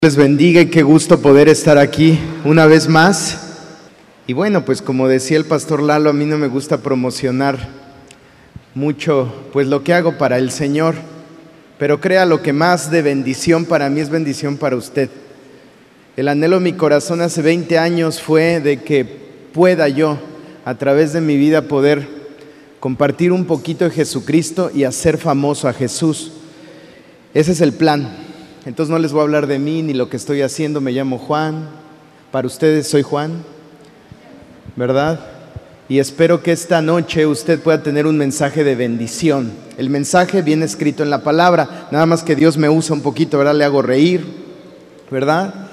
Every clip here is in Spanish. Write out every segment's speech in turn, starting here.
Les bendiga y qué gusto poder estar aquí una vez más. Y bueno, pues como decía el pastor Lalo, a mí no me gusta promocionar mucho pues lo que hago para el Señor, pero crea, lo que más de bendición para mí es bendición para usted. El anhelo de mi corazón hace 20 años fue de que pueda yo, a través de mi vida, poder compartir un poquito de Jesucristo y hacer famoso a Jesús. Ese es el plan. Entonces no les voy a hablar de mí ni lo que estoy haciendo. Me llamo Juan, para ustedes soy Juan, ¿verdad? Y espero que esta noche usted pueda tener un mensaje de bendición. El mensaje viene escrito en la palabra, nada más que Dios me usa un poquito, ¿verdad? Le hago reír, ¿verdad?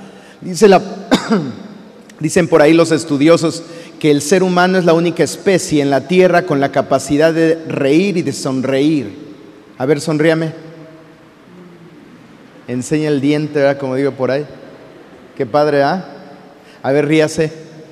Dicen por ahí los estudiosos que el ser humano es la única especie en la tierra con la capacidad de reír y de sonreír. A ver, sonríame. Enseña el diente, ¿verdad? Como digo por ahí. Qué padre, ¿ah? A ver, ríase.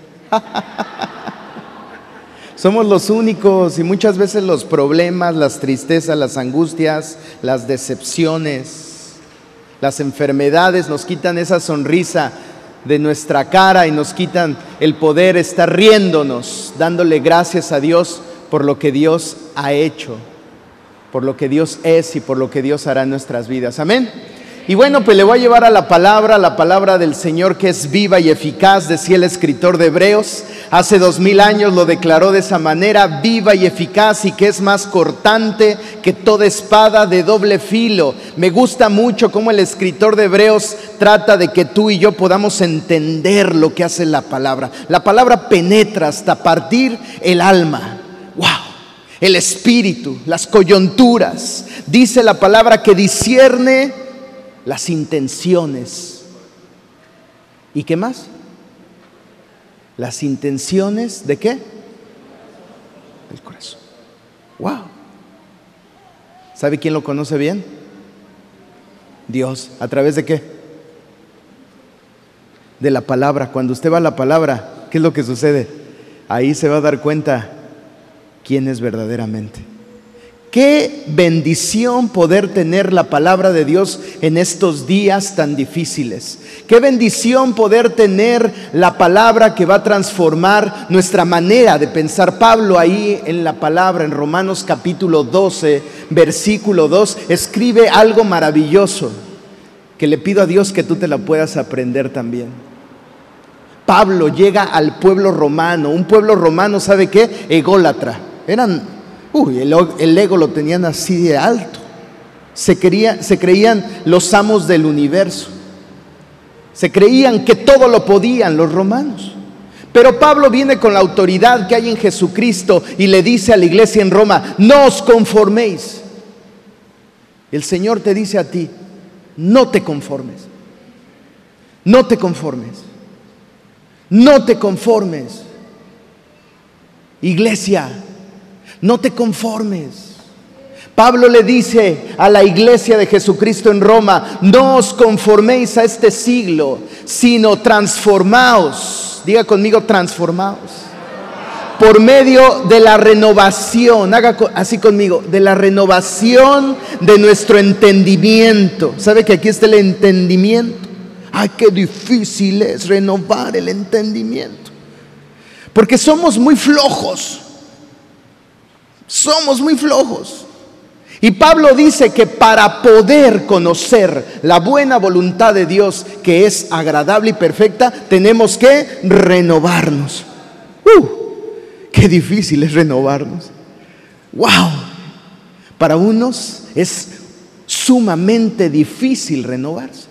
Somos los únicos, y muchas veces los problemas, las tristezas, las angustias, las decepciones, las enfermedades nos quitan esa sonrisa de nuestra cara y nos quitan el poder estar riéndonos, dándole gracias a Dios por lo que Dios ha hecho, por lo que Dios es y por lo que Dios hará en nuestras vidas. Amén. Y bueno, pues le voy a llevar a la palabra del Señor, que es viva y eficaz, decía el escritor de Hebreos. Hace 2000 años lo declaró de esa manera: viva y eficaz, y que es más cortante que toda espada de doble filo. Me gusta mucho cómo el escritor de Hebreos trata de que tú y yo podamos entender lo que hace la palabra. La palabra penetra hasta partir el alma. ¡Wow! El espíritu, las coyunturas. Dice la palabra que discierne las intenciones. ¿Y qué más? Las intenciones ¿de qué? Del corazón. ¡Wow! ¿Sabe quién lo conoce bien? Dios. ¿A través de qué? De la palabra. Cuando usted va a la palabra, ¿qué es lo que sucede? Ahí se va a dar cuenta quién es verdaderamente. Qué bendición poder tener la palabra de Dios en estos días tan difíciles. Qué bendición poder tener la palabra que va a transformar nuestra manera de pensar. Pablo ahí en la palabra, en Romanos capítulo 12, versículo 2, escribe algo maravilloso que le pido a Dios que tú te la puedas aprender también. Pablo llega al pueblo romano, un pueblo romano, ¿sabe qué? Ególatra. El ego lo tenían así de alto. Se creían los amos del universo. Se creían que todo lo podían los romanos. Pero Pablo viene con la autoridad que hay en Jesucristo y le dice a la iglesia en Roma: no os conforméis. El Señor te dice a ti: no te conformes. No te conformes. No te conformes. Iglesia, no te conformes. Pablo le dice a la iglesia de Jesucristo en Roma: no os conforméis a este siglo, sino transformaos. Diga conmigo: transformaos. Por medio de la renovación, haga así conmigo, de la renovación de nuestro entendimiento. ¿Sabe que aquí está el entendimiento? Ay, qué difícil es renovar el entendimiento, porque somos muy flojos. Somos muy flojos. Y Pablo dice que para poder conocer la buena voluntad de Dios, que es agradable y perfecta, tenemos que renovarnos. Qué difícil es renovarnos. Wow. Para unos es sumamente difícil renovarse.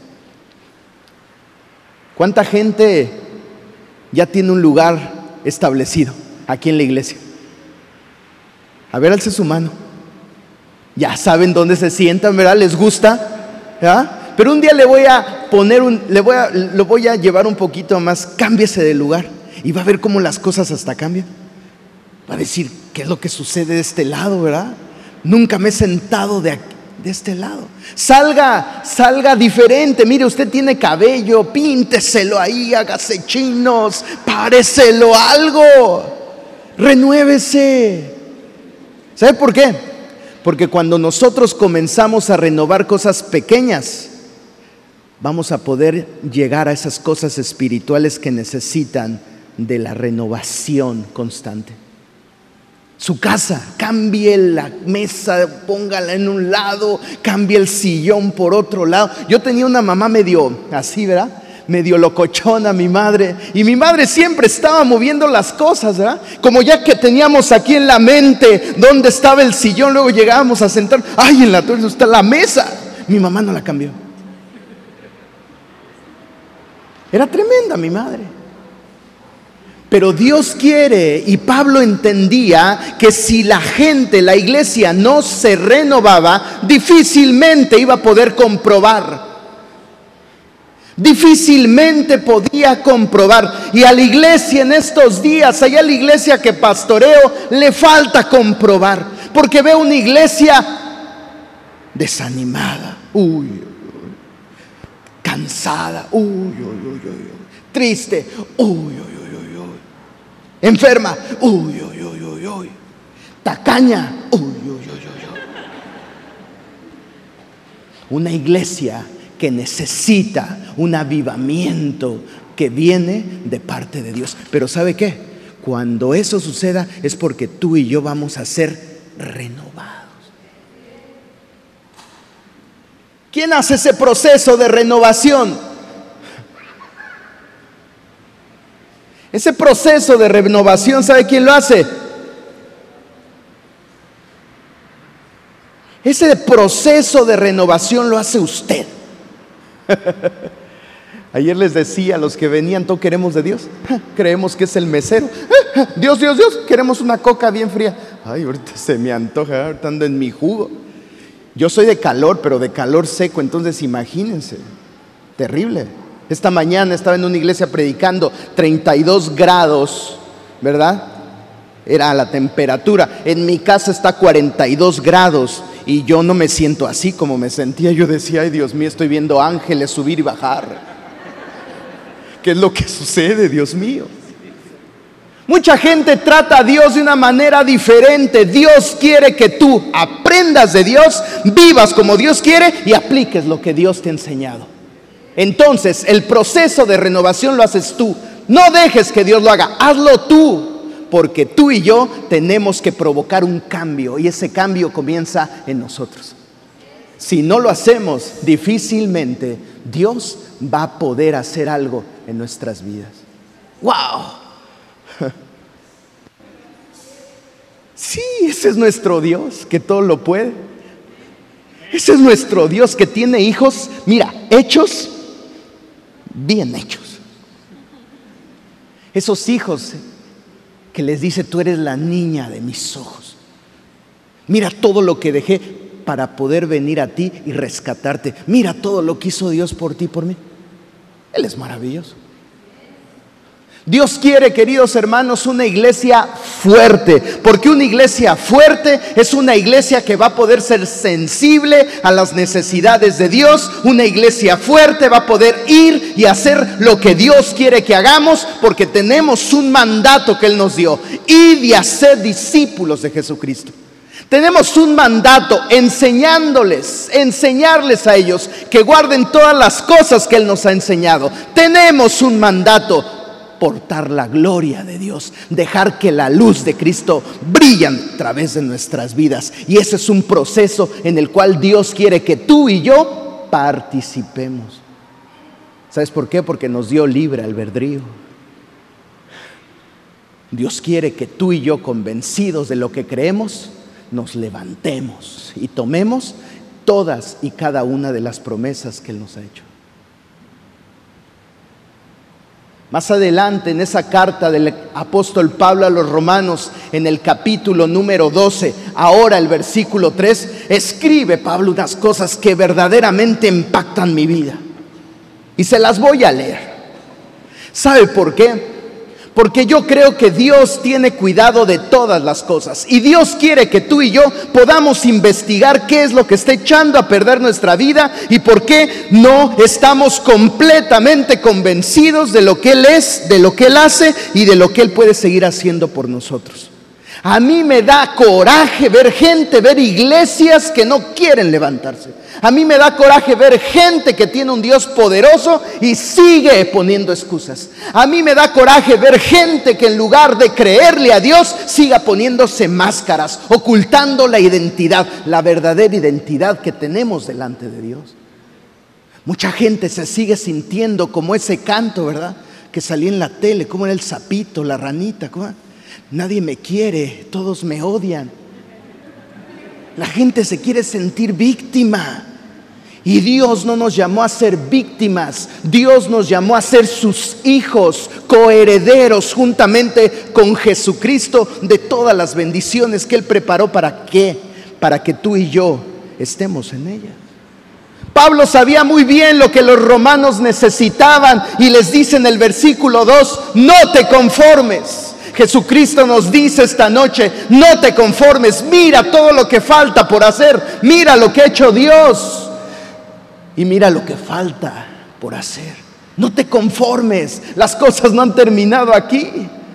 ¿Cuánta gente ya tiene un lugar establecido aquí en la iglesia? A ver, alce su mano. Ya saben dónde se sientan, ¿verdad? ¿Les gusta? ¿Ya? Pero un día le voy a poner lo voy a llevar un poquito más. Cámbiese de lugar y va a ver cómo las cosas hasta cambian. Va a decir: ¿qué es lo que sucede de este lado, verdad? Nunca me he sentado de este lado. Salga diferente. Mire, usted tiene cabello, pínteselo ahí, hágase chinos, páreselo algo. Renuévese. ¿Sabe por qué? Porque cuando nosotros comenzamos a renovar cosas pequeñas, vamos a poder llegar a esas cosas espirituales que necesitan de la renovación constante. Su casa, cambie la mesa, póngala en un lado, cambie el sillón por otro lado. Yo tenía una mamá medio así, ¿verdad? Medio locochona, mi madre. Y mi madre siempre estaba moviendo las cosas, ¿verdad? Como ya que teníamos aquí en la mente dónde estaba el sillón, luego llegábamos a sentar. ¡Ay, en la torre está la mesa! Mi mamá no la cambió. Era tremenda mi madre. Pero Dios quiere, y Pablo entendía que si la gente, la iglesia no se renovaba, difícilmente iba a poder comprobar. Difícilmente podía comprobar. Y a la iglesia en estos días, allá a la iglesia que pastoreo, le falta comprobar. Porque veo una iglesia desanimada, cansada, triste, enferma, tacaña, Una iglesia que necesita un avivamiento que viene de parte de Dios. Pero ¿sabe qué? Cuando eso suceda es porque tú y yo vamos a ser renovados. ¿Quién hace ese proceso de renovación? Ese proceso de renovación, ¿sabe quién lo hace? Ese proceso de renovación lo hace usted. Ayer les decía a los que venían, ¿todos queremos de Dios? Creemos que es el mesero. Dios, queremos una coca bien fría. Ay, ahorita se me antoja, ahorita ando en mi jugo. Yo soy de calor, pero de calor seco, entonces imagínense, terrible. Esta mañana estaba en una iglesia predicando, 32 grados, ¿verdad? Era la temperatura. En mi casa está 42 grados y yo no me siento así como me sentía. Yo decía, ay Dios mío, estoy viendo ángeles subir y bajar. ¿Qué es lo que sucede, Dios mío? Mucha gente trata a Dios de una manera diferente. Dios quiere que tú aprendas de Dios, vivas como Dios quiere y apliques lo que Dios te ha enseñado. Entonces, el proceso de renovación lo haces tú. No dejes que Dios lo haga, hazlo tú. Porque tú y yo tenemos que provocar un cambio y ese cambio comienza en nosotros. Si no lo hacemos, difícilmente Dios va a poder hacer algo en nuestras vidas. ¡Wow! Sí, ese es nuestro Dios que todo lo puede. Ese es nuestro Dios que tiene hijos, mira, hechos, bien hechos. Esos hijos que les dice, tú eres la niña de mis ojos. Mira todo lo que dejé para poder venir a ti y rescatarte. Mira todo lo que hizo Dios por ti y por mí. Él es maravilloso. Dios quiere, queridos hermanos, una iglesia fuerte, porque una iglesia fuerte es una iglesia que va a poder ser sensible a las necesidades de Dios. Una iglesia fuerte va a poder ir y hacer lo que Dios quiere que hagamos, porque tenemos un mandato que Él nos dio: id y haced discípulos de Jesucristo. Tenemos un mandato, enseñarles a ellos que guarden todas las cosas que Él nos ha enseñado. Tenemos un mandato: portar la gloria de Dios, dejar que la luz de Cristo brille a través de nuestras vidas. Y ese es un proceso en el cual Dios quiere que tú y yo participemos. ¿Sabes por qué? Porque nos dio libre albedrío. Dios quiere que tú y yo, convencidos de lo que creemos, nos levantemos y tomemos todas y cada una de las promesas que Él nos ha hecho. Más adelante, en esa carta del apóstol Pablo a los romanos, en el capítulo número 12, ahora el versículo 3, escribe Pablo unas cosas que verdaderamente impactan mi vida. Y se las voy a leer. ¿Sabe por qué? Porque yo creo que Dios tiene cuidado de todas las cosas. Y Dios quiere que tú y yo podamos investigar qué es lo que está echando a perder nuestra vida y por qué no estamos completamente convencidos de lo que Él es, de lo que Él hace y de lo que Él puede seguir haciendo por nosotros. A mí me da coraje ver gente, ver iglesias que no quieren levantarse. A mí me da coraje ver gente que tiene un Dios poderoso y sigue poniendo excusas. A mí me da coraje ver gente que en lugar de creerle a Dios siga poniéndose máscaras, ocultando la identidad, la verdadera identidad que tenemos delante de Dios. Mucha gente se sigue sintiendo como ese canto, ¿verdad? Que salía en la tele, como era el sapito, la ranita, ¿cómo? Nadie me quiere, todos me odian. La gente se quiere sentir víctima. Y Dios no nos llamó a ser víctimas. Dios nos llamó a ser sus hijos, coherederos juntamente con Jesucristo de todas las bendiciones que Él preparó. ¿Para qué? Para que tú y yo estemos en ellas. Pablo sabía muy bien lo que los romanos necesitaban y les dice en el versículo 2, no te conformes. Jesucristo nos dice esta noche, no te conformes, mira todo lo que falta por hacer, mira lo que ha hecho Dios y mira lo que falta por hacer. No te conformes, las cosas no han terminado aquí.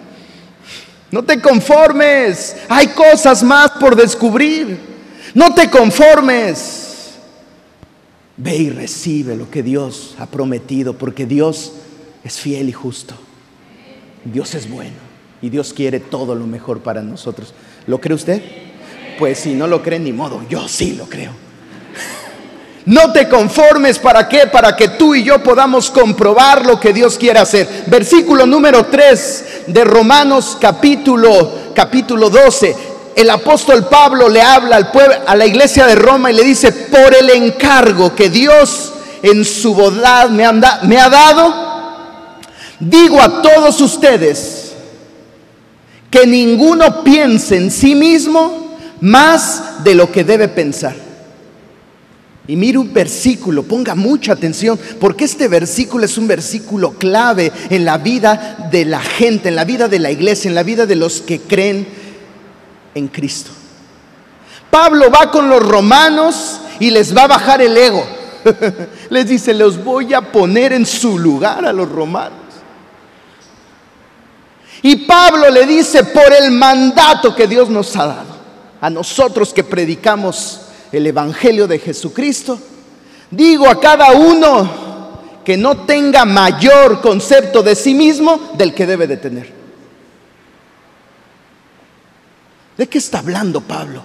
No te conformes, hay cosas más por descubrir. No te conformes. Ve y recibe lo que Dios ha prometido, porque Dios es fiel y justo. Dios es bueno. Y Dios quiere todo lo mejor para nosotros. ¿Lo cree usted? Pues si no lo cree, ni modo. Yo sí lo creo. No te conformes. ¿Para qué? Para que tú y yo podamos comprobar lo que Dios quiere hacer. Versículo número 3 de Romanos capítulo 12. El apóstol Pablo le habla al pueblo, a la iglesia de Roma, y le dice: por el encargo que Dios en su bondad me ha dado, digo a todos ustedes que ninguno piense en sí mismo más de lo que debe pensar. Y mire un versículo, ponga mucha atención, porque este versículo es un versículo clave en la vida de la gente, en la vida de la iglesia, en la vida de los que creen en Cristo. Pablo va con los romanos y les va a bajar el ego. Les dice: los voy a poner en su lugar a los romanos. Y Pablo le dice: por el mandato que Dios nos ha dado a nosotros que predicamos el evangelio de Jesucristo, digo a cada uno que no tenga mayor concepto de sí mismo del que debe de tener. ¿De qué está hablando Pablo?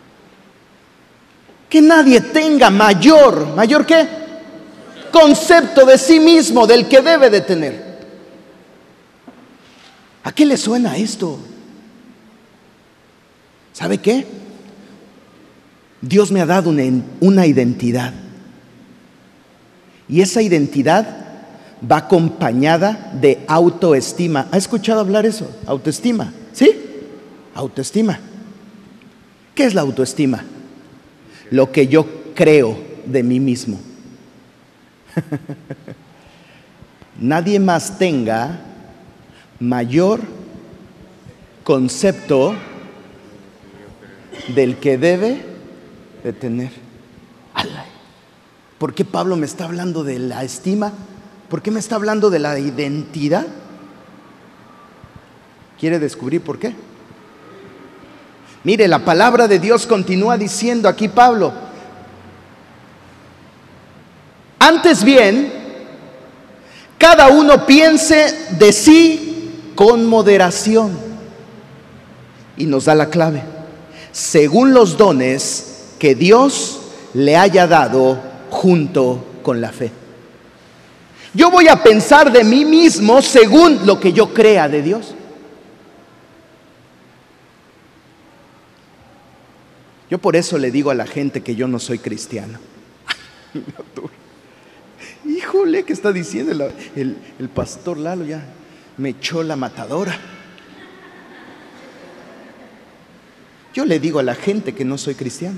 Que nadie tenga ¿mayor qué? Concepto de sí mismo del que debe de tener. ¿A qué le suena esto? ¿Sabe qué? Dios me ha dado una identidad. Y esa identidad va acompañada de autoestima. ¿Ha escuchado hablar eso? Autoestima, ¿sí? Autoestima. ¿Qué es la autoestima? Lo que yo creo de mí mismo. Nadie más tenga mayor concepto del que debe de tener. ¿Por qué Pablo me está hablando de la estima? ¿Por qué me está hablando de la identidad? ¿Quiere descubrir por qué? Mire, la palabra de Dios continúa diciendo aquí Pablo: antes bien, cada uno piense de sí con moderación. Y nos da la clave: según los dones que Dios le haya dado junto con la fe. Yo voy a pensar de mí mismo según lo que yo crea de Dios. Yo por eso le digo a la gente que yo no soy cristiano. Híjole, ¿qué está diciendo el pastor Lalo? Ya me echó la matadora. Yo le digo a la gente que no soy cristiano.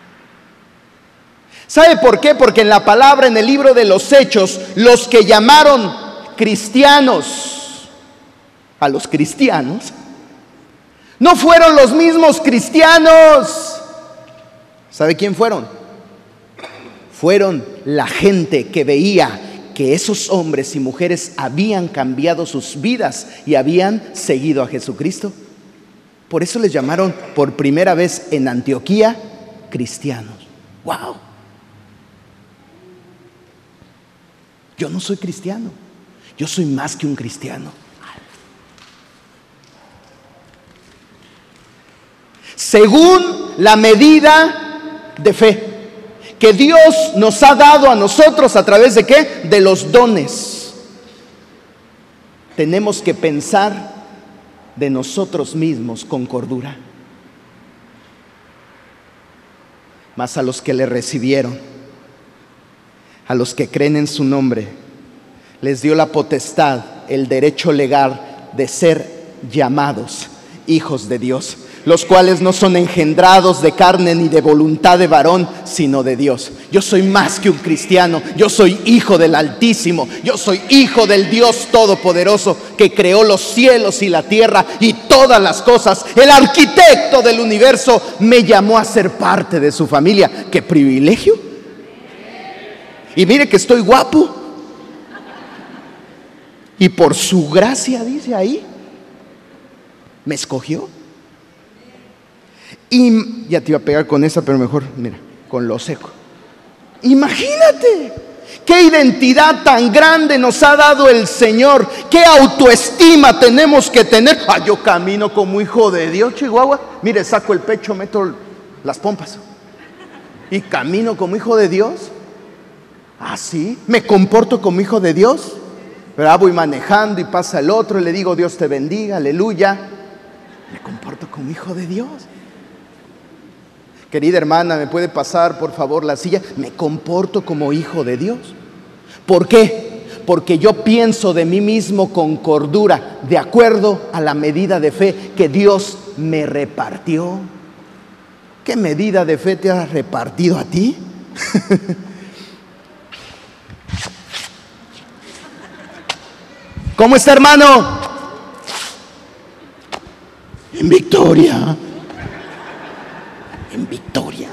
¿Sabe por qué? Porque en la palabra, en el libro de los Hechos, los que llamaron cristianos a los cristianos no fueron los mismos cristianos. ¿Sabe quién fueron? Fueron la gente que veía que esos hombres y mujeres habían cambiado sus vidas y habían seguido a Jesucristo. Por eso les llamaron por primera vez en Antioquía cristianos. ¡Wow! Yo no soy cristiano. Yo soy más que un cristiano. Según la medida de fe que Dios nos ha dado a nosotros, ¿a través de qué? De los dones. Tenemos que pensar de nosotros mismos con cordura. Mas a los que le recibieron, a los que creen en su nombre, les dio la potestad, el derecho legal de ser llamados hijos de Dios, los cuales no son engendrados de carne ni de voluntad de varón, sino de Dios. Yo soy más que un cristiano, yo soy hijo del Altísimo, yo soy hijo del Dios Todopoderoso que creó los cielos y la tierra y todas las cosas. El arquitecto del universo me llamó a ser parte de su familia. ¡Qué privilegio! Y mire que estoy guapo. Y por su gracia, dice ahí, me escogió. Y ya te iba a pegar con esa, pero mejor, mira, con lo seco. Imagínate qué identidad tan grande nos ha dado el Señor, qué autoestima tenemos que tener. Yo camino como hijo de Dios, Chihuahua. Mire, saco el pecho, meto las pompas y camino como hijo de Dios. ¿Sí? ¿Me comporto como hijo de Dios? Pero voy manejando y pasa el otro y le digo Dios te bendiga, aleluya. ¿Me comporto como hijo de Dios? Querida hermana, ¿me puede pasar por favor la silla? Me comporto como hijo de Dios. ¿Por qué? Porque yo pienso de mí mismo con cordura, de acuerdo a la medida de fe que Dios me repartió. ¿Qué medida de fe te ha repartido a ti? ¿Cómo está, hermano? En victoria. En victoria.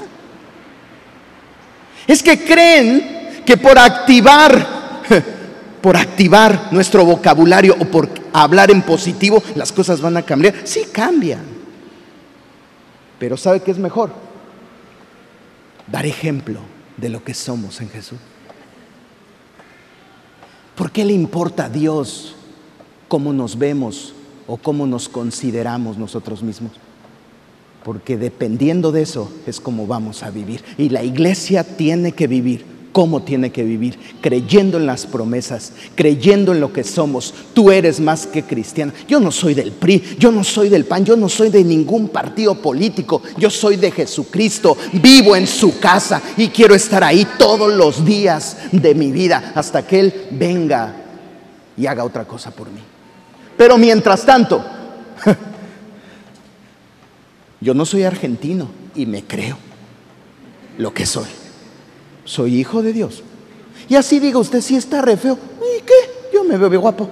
Es que creen que por activar nuestro vocabulario o por hablar en positivo, las cosas van a cambiar. Sí, cambian. Pero ¿sabe qué es mejor? Dar ejemplo de lo que somos en Jesús. ¿Por qué le importa a Dios cómo nos vemos o cómo nos consideramos nosotros mismos? Porque dependiendo de eso es como vamos a vivir. Y la iglesia tiene que vivir. ¿Cómo tiene que vivir? Creyendo en las promesas, creyendo en lo que somos. Tú eres más que cristiano. Yo no soy del PRI, yo no soy del PAN, yo no soy de ningún partido político. Yo soy de Jesucristo, vivo en su casa y quiero estar ahí todos los días de mi vida hasta que Él venga y haga otra cosa por mí. Pero mientras tanto, yo no soy argentino y me creo lo que soy. Soy hijo de Dios. Y así diga usted, si está re feo, ¿y qué? Yo me veo guapo.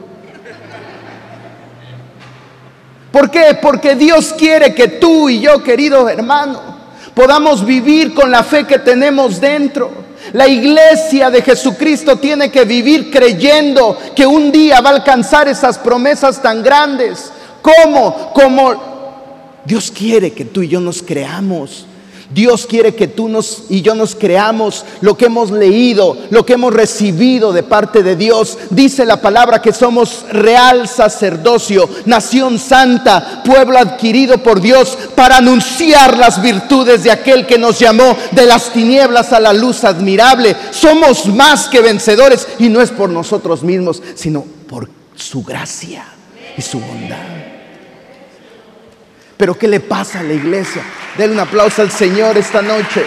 ¿Por qué? Porque Dios quiere que tú y yo, querido hermano, podamos vivir con la fe que tenemos dentro. La iglesia de Jesucristo tiene que vivir creyendo que un día va a alcanzar esas promesas tan grandes. ¿Cómo? Como Dios quiere que tú y yo nos creamos. Dios quiere que tú y yo nos creamos lo que hemos leído, lo que hemos recibido de parte de Dios. Dice la palabra que somos real sacerdocio, nación santa, pueblo adquirido por Dios para anunciar las virtudes de aquel que nos llamó de las tinieblas a la luz admirable. Somos más que vencedores y no es por nosotros mismos, sino por su gracia y su bondad. Pero ¿qué le pasa a la iglesia? Denle un aplauso al Señor esta noche.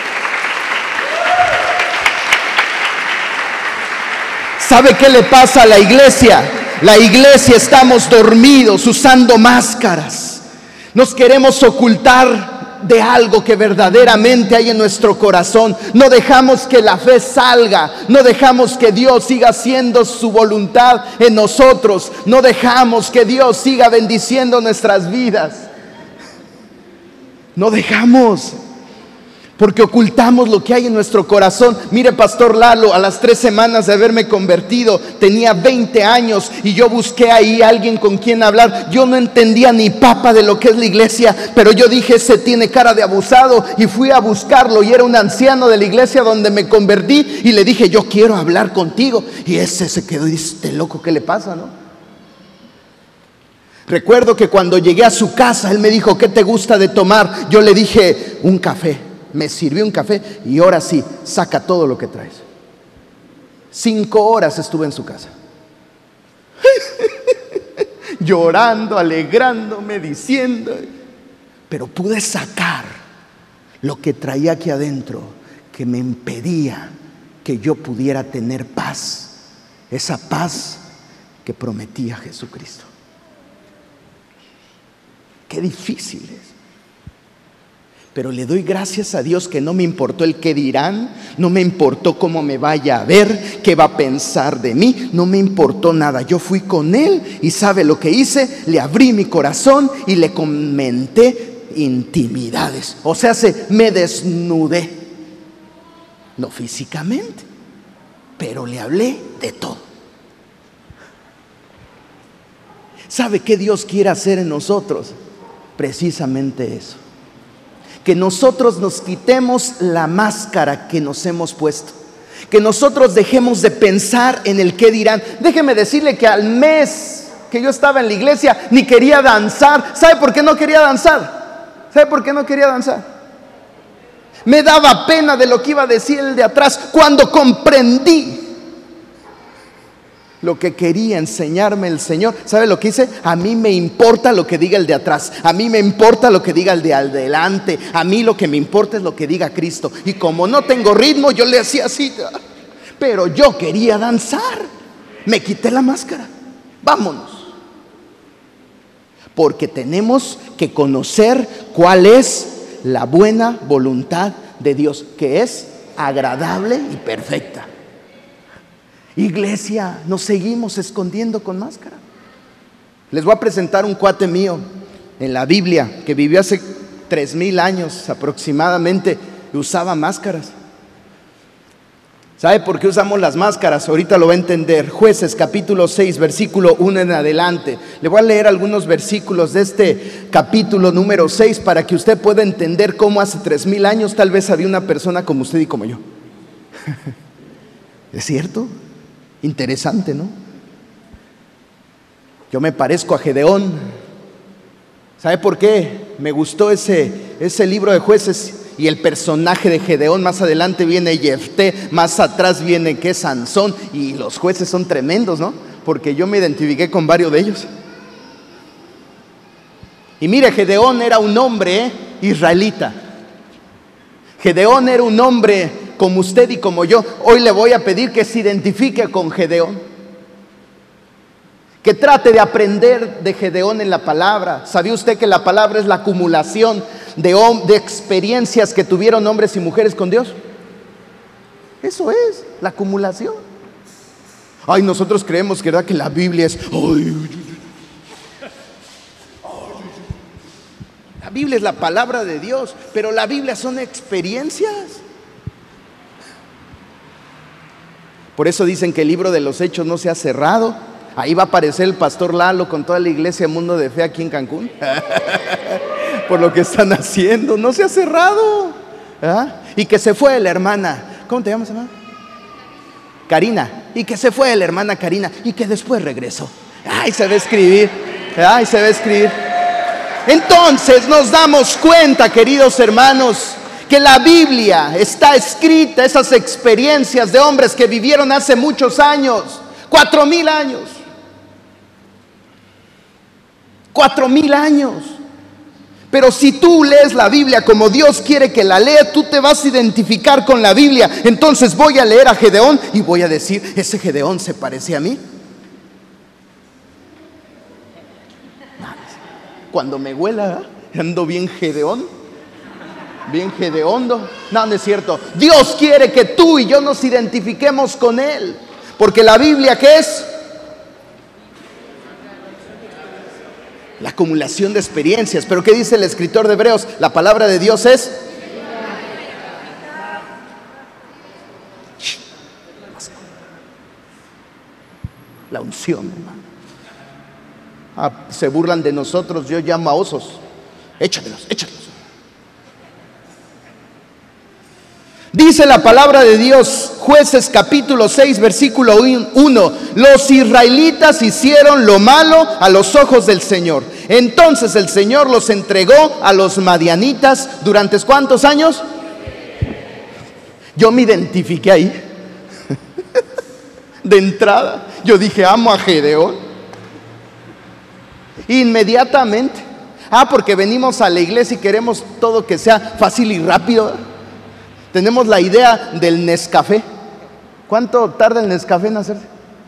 ¿Sabe qué le pasa a la iglesia? La iglesia estamos dormidos usando máscaras. Nos queremos ocultar de algo que verdaderamente hay en nuestro corazón. No dejamos que la fe salga. No dejamos que Dios siga haciendo su voluntad en nosotros. No dejamos que Dios siga bendiciendo nuestras vidas. No dejamos. porque ocultamos lo que hay en nuestro corazón. Mire, Pastor Lalo, a las 3 semanas de haberme convertido, tenía 20 años y yo busqué ahí a alguien con quien hablar. Yo no entendía ni papa de lo que es la iglesia, pero yo dije, ese tiene cara de abusado, y fui a buscarlo, y era un anciano de la iglesia donde me convertí, y le dije, yo quiero hablar contigo. Y ese se quedó y dice, este loco, ¿qué le pasa, no? Recuerdo que cuando llegué a su casa, él me dijo, ¿qué te gusta de tomar? Yo le dije, un café. Me sirvió un café y ahora sí, saca todo lo que traes. 5 horas estuve en su casa. Llorando, alegrándome, diciendo. Pero pude sacar lo que traía aquí adentro, que me impedía que yo pudiera tener paz. Esa paz que prometía Jesucristo. Qué difícil es. Pero le doy gracias a Dios que no me importó el qué dirán, no me importó cómo me vaya a ver, qué va a pensar de mí, no me importó nada. Yo fui con Él y ¿sabe lo que hice? Le abrí mi corazón y le comenté intimidades. O sea, me desnudé, no físicamente, pero le hablé de todo. ¿Sabe qué Dios quiere hacer en nosotros? Precisamente eso. Que nosotros nos quitemos la máscara que nos hemos puesto. Que nosotros dejemos de pensar en el qué dirán. Déjeme decirle que al mes que yo estaba en la iglesia ni quería danzar. ¿Sabe por qué no quería danzar? ¿Sabe por qué no quería danzar? Me daba pena de lo que iba a decir el de atrás. Cuando comprendí lo que quería enseñarme el Señor, ¿sabe lo que hice? A mí me importa lo que diga el de atrás, a mí me importa lo que diga el de adelante, a mí lo que me importa es lo que diga Cristo. Y como no tengo ritmo, yo le hacía así, pero yo quería danzar. Me quité la máscara. Vámonos. Porque tenemos que conocer cuál es la buena voluntad de Dios, que es agradable y perfecta. Iglesia, nos seguimos escondiendo con máscara. Les voy a presentar un cuate mío en la Biblia que vivió hace 3000 años aproximadamente y usaba máscaras. ¿Sabe por qué usamos las máscaras? Ahorita lo va a entender. Jueces capítulo 6, versículo 1 en adelante. Le voy a leer algunos versículos de este capítulo número 6 para que usted pueda entender cómo hace 3000 años tal vez había una persona como usted y como yo. ¿Es cierto? Interesante, ¿no? Yo me parezco a Gedeón. ¿Sabe por qué? Me gustó ese libro de Jueces. Y el personaje de Gedeón, más adelante viene Jefté, más atrás viene que Sansón. Y los jueces son tremendos, ¿no? Porque yo me identifiqué con varios de ellos. Y mire, Gedeón era un hombre israelita. Gedeón era un hombre como usted y como yo. Hoy le voy a pedir que se identifique con Gedeón, que trate de aprender de Gedeón en la palabra. ¿Sabía usted que la palabra es la acumulación de experiencias que tuvieron hombres y mujeres con Dios? Eso es, la acumulación. Ay, nosotros creemos que, ¿verdad?, que la Biblia es... La Biblia es la palabra de Dios, pero la Biblia son experiencias. Por eso dicen que el libro de los Hechos no se ha cerrado. Ahí va a aparecer el pastor Lalo con toda la iglesia Mundo de Fe aquí en Cancún. Por lo que están haciendo, no se ha cerrado. ¿Ah? Y que se fue la hermana, ¿cómo te llamas, hermana? Karina. Y que se fue la hermana Karina y que después regresó. Ay, se va a escribir. Ay, se va a escribir. Entonces nos damos cuenta, queridos hermanos, que la Biblia está escrita, esas experiencias de hombres que vivieron hace muchos años, 4000 años. 4000 años. Pero si tú lees la Biblia como Dios quiere que la leas, tú te vas a identificar con la Biblia. Entonces voy a leer a Gedeón y voy a decir, ¿ese Gedeón se parece a mí? Cuando me huela, ando bien Gedeón, bien Gedeondo. No, no es cierto. Dios quiere que tú y yo nos identifiquemos con Él, porque la Biblia, ¿qué es? La acumulación de experiencias. Pero ¿qué dice el escritor de Hebreos? La palabra de Dios es unción, hermano. Se burlan de nosotros, yo llamo a osos. Échatelos, échatelos. Dice la palabra de Dios, Jueces capítulo 6, versículo 1. Los israelitas hicieron lo malo a los ojos del Señor. Entonces el Señor los entregó a los madianitas durante ¿cuántos años? Yo me identifiqué ahí. De entrada, yo dije, amo a Gedeón. Inmediatamente. Porque venimos a la iglesia y queremos todo que sea fácil y rápido. Tenemos la idea del Nescafé. ¿Cuánto tarda el Nescafé en hacerse?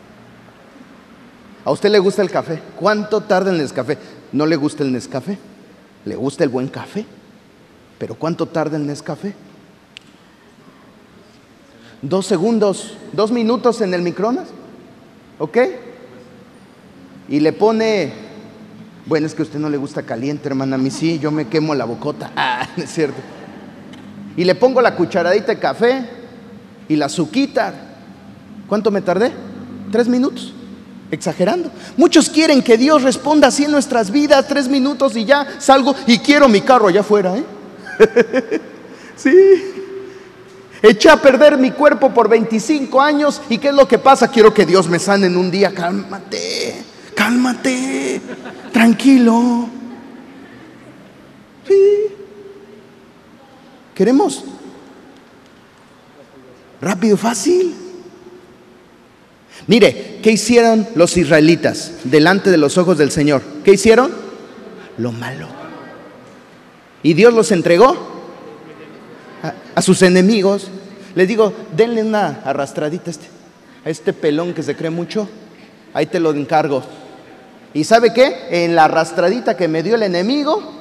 ¿A usted le gusta el café? ¿Cuánto tarda el Nescafé? ¿No le gusta el Nescafé? ¿Le gusta el buen café? ¿Pero cuánto tarda el Nescafé? 2 segundos, 2 minutos en el microondas. ¿Ok? Y le pone... Bueno, es que a usted no le gusta caliente, hermana. A mí sí, yo me quemo la bocota. No es cierto. Y le pongo la cucharadita de café y la azuquita. ¿Cuánto me tardé? 3 minutos. Exagerando. Muchos quieren que Dios responda así en nuestras vidas. 3 minutos y ya salgo y quiero mi carro allá afuera, Sí. Eché a perder mi cuerpo por 25 años. ¿Y qué es lo que pasa? Quiero que Dios me sane en un día. Cálmate, cálmate, tranquilo. Sí. Queremos rápido, fácil. Mire, ¿qué hicieron los israelitas delante de los ojos del Señor? ¿Qué hicieron? Lo malo. Y Dios los entregó a sus enemigos. Les digo, denle una arrastradita a este pelón que se cree mucho. Ahí te lo encargo. ¿Y sabe qué? En la arrastradita que me dio el enemigo,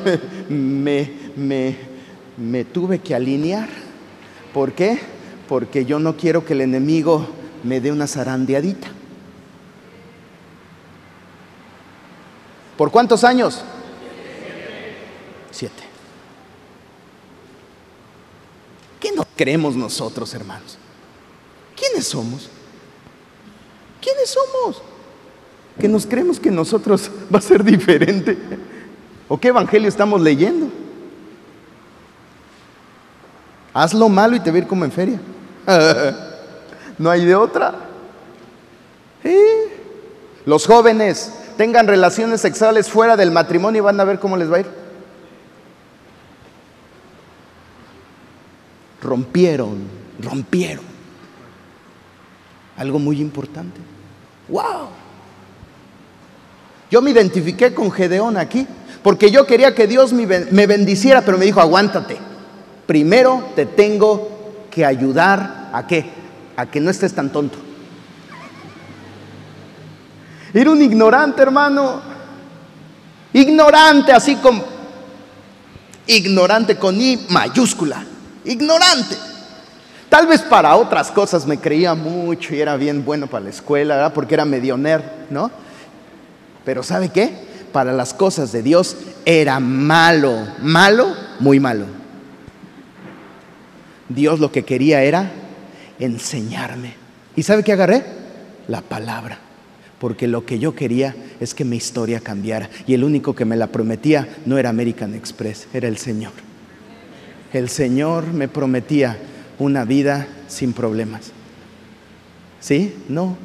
me tuve que alinear. ¿Por qué? Porque yo no quiero que el enemigo me dé una zarandeadita. ¿Por cuántos años? 7. ¿Qué no creemos nosotros, hermanos? ¿Quiénes somos? ¿Quiénes somos? Que nos creemos que nosotros va a ser diferente. ¿O qué evangelio estamos leyendo? Haz lo malo y te va a ir como en feria. No hay de otra. Los jóvenes tengan relaciones sexuales fuera del matrimonio y van a ver cómo les va a ir. Rompieron algo muy importante. ¡Wow! Yo me identifiqué con Gedeón aquí porque yo quería que Dios me bendiciera, pero me dijo, aguántate. Primero te tengo que ayudar ¿a qué? A que no estés tan tonto. Era un ignorante, hermano. Ignorante, así como ignorante con I mayúscula. Ignorante. Tal vez para otras cosas me creía mucho y era bien bueno para la escuela, ¿verdad? Porque era medio nerd, ¿no? Pero ¿sabe qué? Para las cosas de Dios era malo, muy malo. Dios lo que quería era enseñarme. ¿Y sabe qué agarré? La palabra. Porque lo que yo quería es que mi historia cambiara. Y el único que me la prometía no era American Express, era el Señor. El Señor me prometía una vida sin problemas. ¿Sí? No.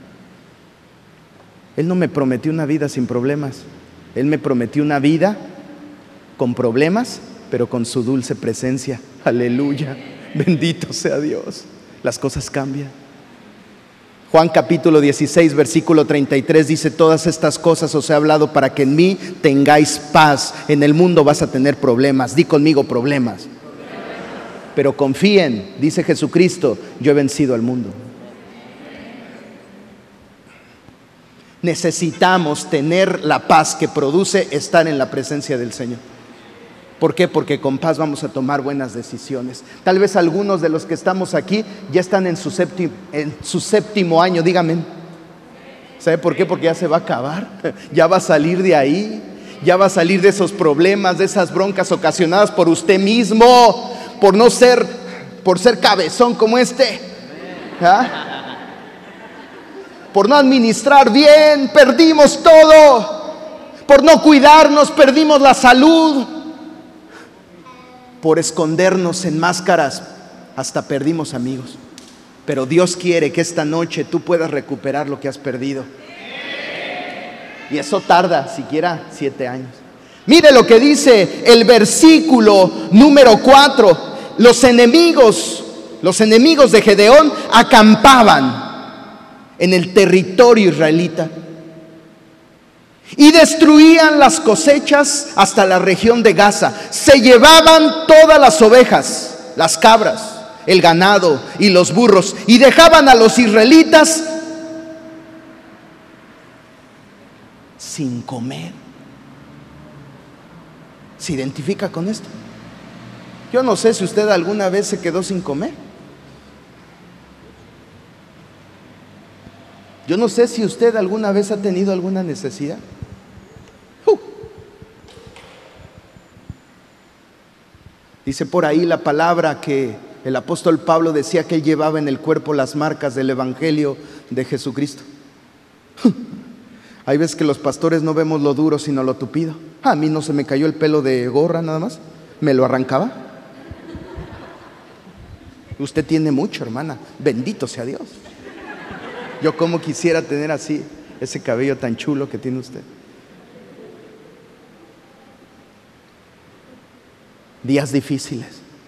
Él no me prometió una vida sin problemas. Él me prometió una vida con problemas, pero con su dulce presencia. Aleluya. Bendito sea Dios. Las cosas cambian. Juan capítulo 16, versículo 33 dice: todas estas cosas os he hablado para que en mí tengáis paz. En el mundo vas a tener problemas. Di conmigo, problemas. Pero confíen, dice Jesucristo, yo he vencido al mundo. Necesitamos tener la paz que produce estar en la presencia del Señor. ¿Por qué? Porque con paz vamos a tomar buenas decisiones. Tal vez algunos de los que estamos aquí ya están en su séptimo año, dígame. ¿Sabe por qué? Porque ya se va a acabar. Ya va a salir de ahí. Ya va a salir de esos problemas, de esas broncas ocasionadas por usted mismo, por ser cabezón como este. ¿Ah? Por no administrar bien, perdimos todo. Por no cuidarnos, perdimos la salud. Por escondernos en máscaras, hasta perdimos amigos. Pero Dios quiere que esta noche tú puedas recuperar lo que has perdido. Y eso tarda siquiera 7 años. Mire lo que dice el versículo número 4. Los enemigos de Gedeón acampaban en el territorio israelita y destruían las cosechas hasta la región de Gaza. Se llevaban todas las ovejas, las cabras, el ganado y los burros, y dejaban a los israelitas sin comer. ¿Se identifica con esto? Yo no sé si usted alguna vez se quedó sin comer. Yo no sé si usted alguna vez ha tenido alguna necesidad. Dice por ahí la palabra que el apóstol Pablo decía que él llevaba en el cuerpo las marcas del evangelio de Jesucristo. Hay veces que los pastores no vemos lo duro sino lo tupido. A mí no se me cayó el pelo de gorra nada más, me lo arrancaba. Usted tiene mucho, hermana, bendito sea Dios. Yo como quisiera tener así ese cabello tan chulo que tiene usted. Días difíciles,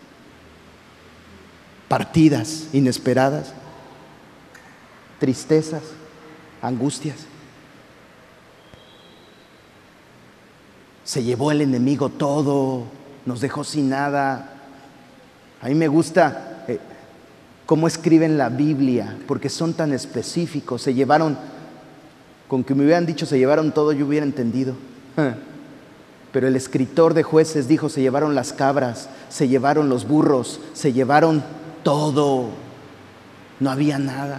partidas inesperadas, tristezas, angustias. Se llevó el enemigo todo, nos dejó sin nada. A mí me gusta cómo escriben la Biblia, porque son tan específicos. Se llevaron, con que me hubieran dicho se llevaron todo, yo hubiera entendido. Pero el escritor de Jueces dijo, se llevaron las cabras, se llevaron los burros, se llevaron todo. No había nada.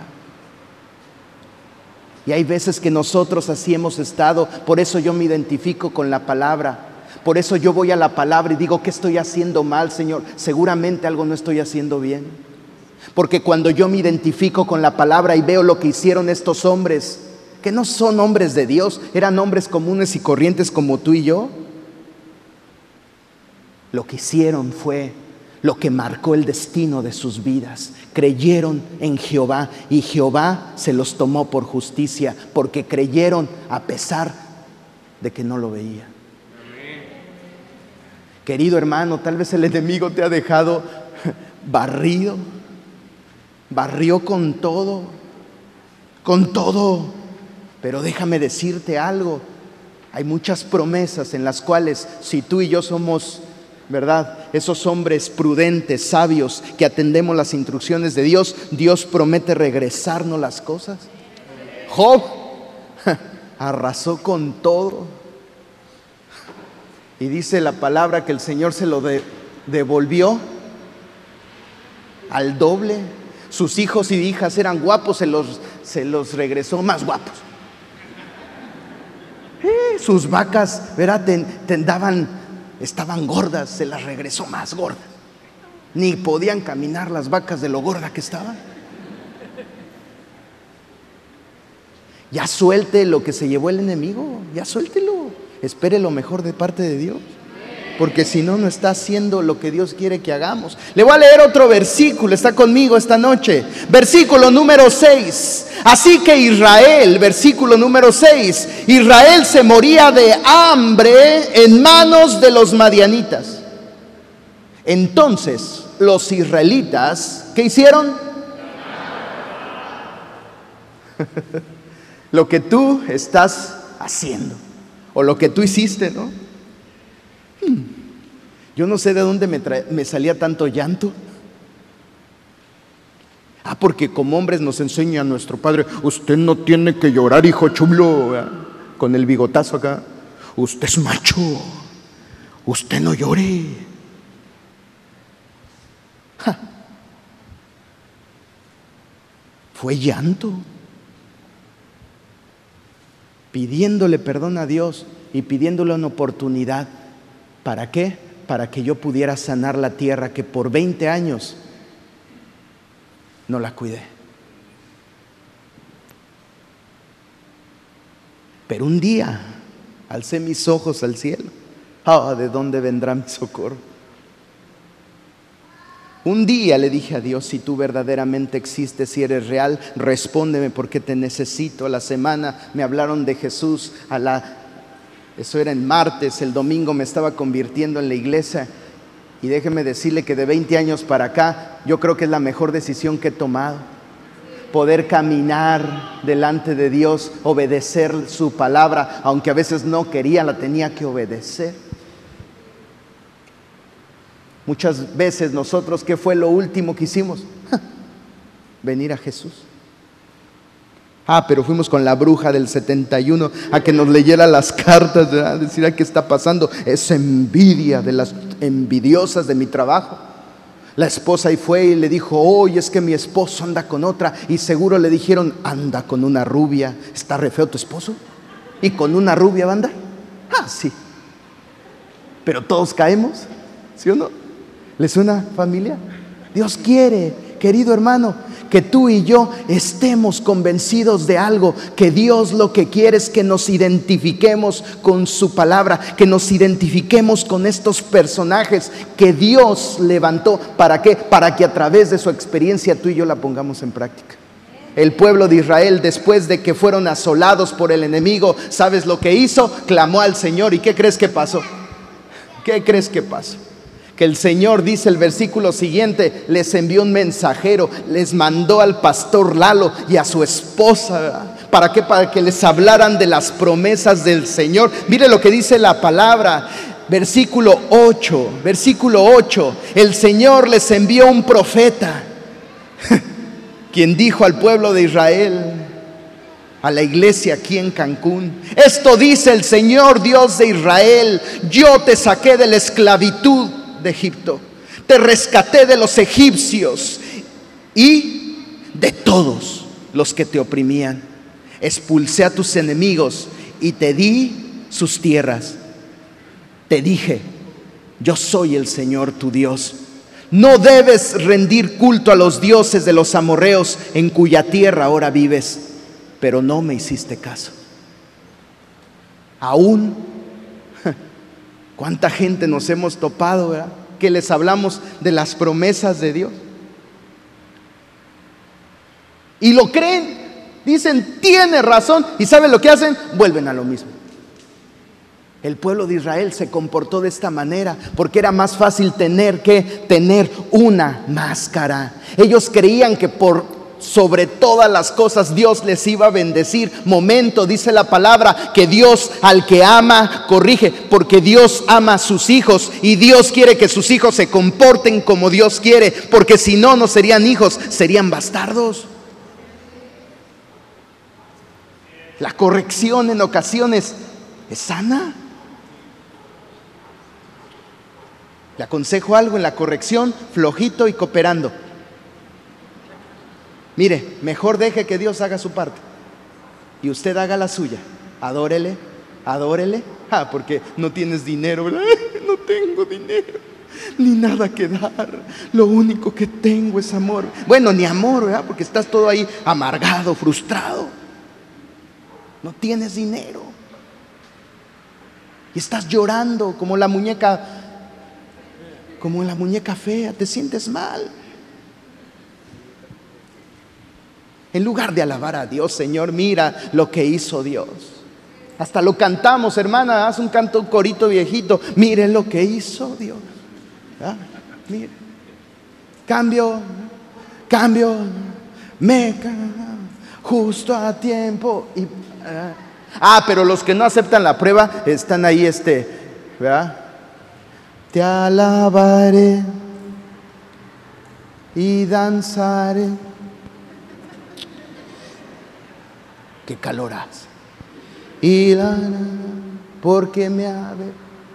Y hay veces que nosotros así hemos estado. Por eso yo me identifico con la palabra. Por eso yo voy a la palabra y digo, ¿qué estoy haciendo mal, Señor? Seguramente algo no estoy haciendo bien. Porque cuando yo me identifico con la palabra y veo lo que hicieron estos hombres, que no son hombres de Dios, eran hombres comunes y corrientes como tú y yo. Lo que hicieron fue lo que marcó el destino de sus vidas. Creyeron en Jehová y Jehová se los tomó por justicia, porque creyeron a pesar de que no lo veían. Querido hermano, tal vez el enemigo te ha dejado barrió con todo, pero déjame decirte algo, hay muchas promesas en las cuales si tú y yo somos, ¿verdad?, esos hombres prudentes, sabios, que atendemos las instrucciones de Dios, Dios promete regresarnos las cosas. Job arrasó con todo y dice la palabra que el Señor se lo devolvió al doble. Sus hijos y hijas eran guapos, se los regresó más guapos. Sus vacas, ¿verdad?, estaban gordas, se las regresó más gordas. Ni podían caminar las vacas de lo gorda que estaban. Ya suelte lo que se llevó el enemigo, ya suéltelo. Espere lo mejor de parte de Dios, porque si no, no está haciendo lo que Dios quiere que hagamos. Le voy a leer otro versículo, está conmigo esta noche. Versículo número 6. Así que Israel, versículo número 6, Israel se moría de hambre en manos de los madianitas. Entonces los israelitas, ¿qué hicieron? Lo que tú estás haciendo, o lo que tú hiciste, ¿no? Yo no sé de dónde me salía tanto llanto. Porque como hombres nos enseña nuestro padre, usted no tiene que llorar, hijo chulo, ¿verdad?, con el bigotazo acá. Usted es macho, usted no llore. Fue llanto, pidiéndole perdón a Dios y pidiéndole una oportunidad. ¿Para qué? Para que yo pudiera sanar la tierra que por 20 años no la cuidé. Pero un día alcé mis ojos al cielo. Ah, ¿de dónde vendrá mi socorro? Un día le dije a Dios: si tú verdaderamente existes, si eres real, respóndeme porque te necesito. A la semana me hablaron de Jesús. Eso era en martes, el domingo me estaba convirtiendo en la iglesia. Y déjeme decirle que de 20 años para acá, yo creo que es la mejor decisión que he tomado. Poder caminar delante de Dios, obedecer su palabra, aunque a veces no quería, la tenía que obedecer. Muchas veces nosotros, ¿qué fue lo último que hicimos? Venir a Jesús. Pero fuimos con la bruja del 71 a que nos leyera las cartas, ¿verdad? Decir: ¿qué está pasando? Es envidia de las envidiosas de mi trabajo. La esposa ahí fue y le dijo: oye, es que mi esposo anda con otra. Y seguro le dijeron: anda con una rubia. ¿Está re feo tu esposo? ¿Y con una rubia va a andar? Sí. Pero todos caemos, ¿sí o no? ¿Le suena, familia? Dios quiere, querido hermano, que tú y yo estemos convencidos de algo, que Dios lo que quiere es que nos identifiquemos con su palabra, que nos identifiquemos con estos personajes que Dios levantó. ¿Para qué? Para que a través de su experiencia tú y yo la pongamos en práctica. El pueblo de Israel, después de que fueron asolados por el enemigo, ¿sabes lo que hizo? Clamó al Señor. ¿Y qué crees que pasó? ¿Qué crees que pasó? Que el Señor, dice el versículo siguiente, les envió un mensajero, les mandó al pastor Lalo y a su esposa, ¿verdad? ¿Para qué? Para que les hablaran de las promesas del Señor. Mire lo que dice la palabra, versículo 8, el Señor les envió un profeta, quien dijo al pueblo de Israel, a la iglesia aquí en Cancún: esto dice el Señor Dios de Israel, yo te saqué de la esclavitud de Egipto, te rescaté de los egipcios y de todos los que te oprimían, expulsé a tus enemigos y te di sus tierras. Te dije: yo soy el Señor tu Dios. No debes rendir culto a los dioses de los amorreos en cuya tierra ahora vives. Pero no me hiciste caso. Aún, ¿cuánta gente nos hemos topado, verdad? Que les hablamos de las promesas de Dios y lo creen, dicen: tiene razón. ¿Y saben lo que hacen? Vuelven a lo mismo. El pueblo de Israel se comportó de esta manera porque era más fácil tener una máscara. Ellos creían que sobre todas las cosas Dios les iba a bendecir. Momento, dice la palabra, que Dios al que ama corrige, porque Dios ama a sus hijos y Dios quiere que sus hijos se comporten como Dios quiere, porque si no, no serían hijos, serían bastardos. La corrección en ocasiones es sana. Le aconsejo algo en la corrección: flojito y cooperando. Mire, mejor deje que Dios haga su parte y usted haga la suya. Adórele, adórele. Porque no tienes dinero, ¿verdad? No tengo dinero, ni nada que dar. Lo único que tengo es amor. Bueno, ni amor, ¿verdad? Porque estás todo ahí amargado, frustrado. No tienes dinero y estás llorando como la muñeca fea. Te sientes mal. En lugar de alabar a Dios: Señor, mira lo que hizo Dios. Hasta lo cantamos, hermana, haz un corito viejito: mire lo que hizo Dios. Mire. Cambio, justo a tiempo. Pero los que no aceptan la prueba están ahí, ¿verdad? Te alabaré y danzaré. Qué calor hace. Y porque me ave.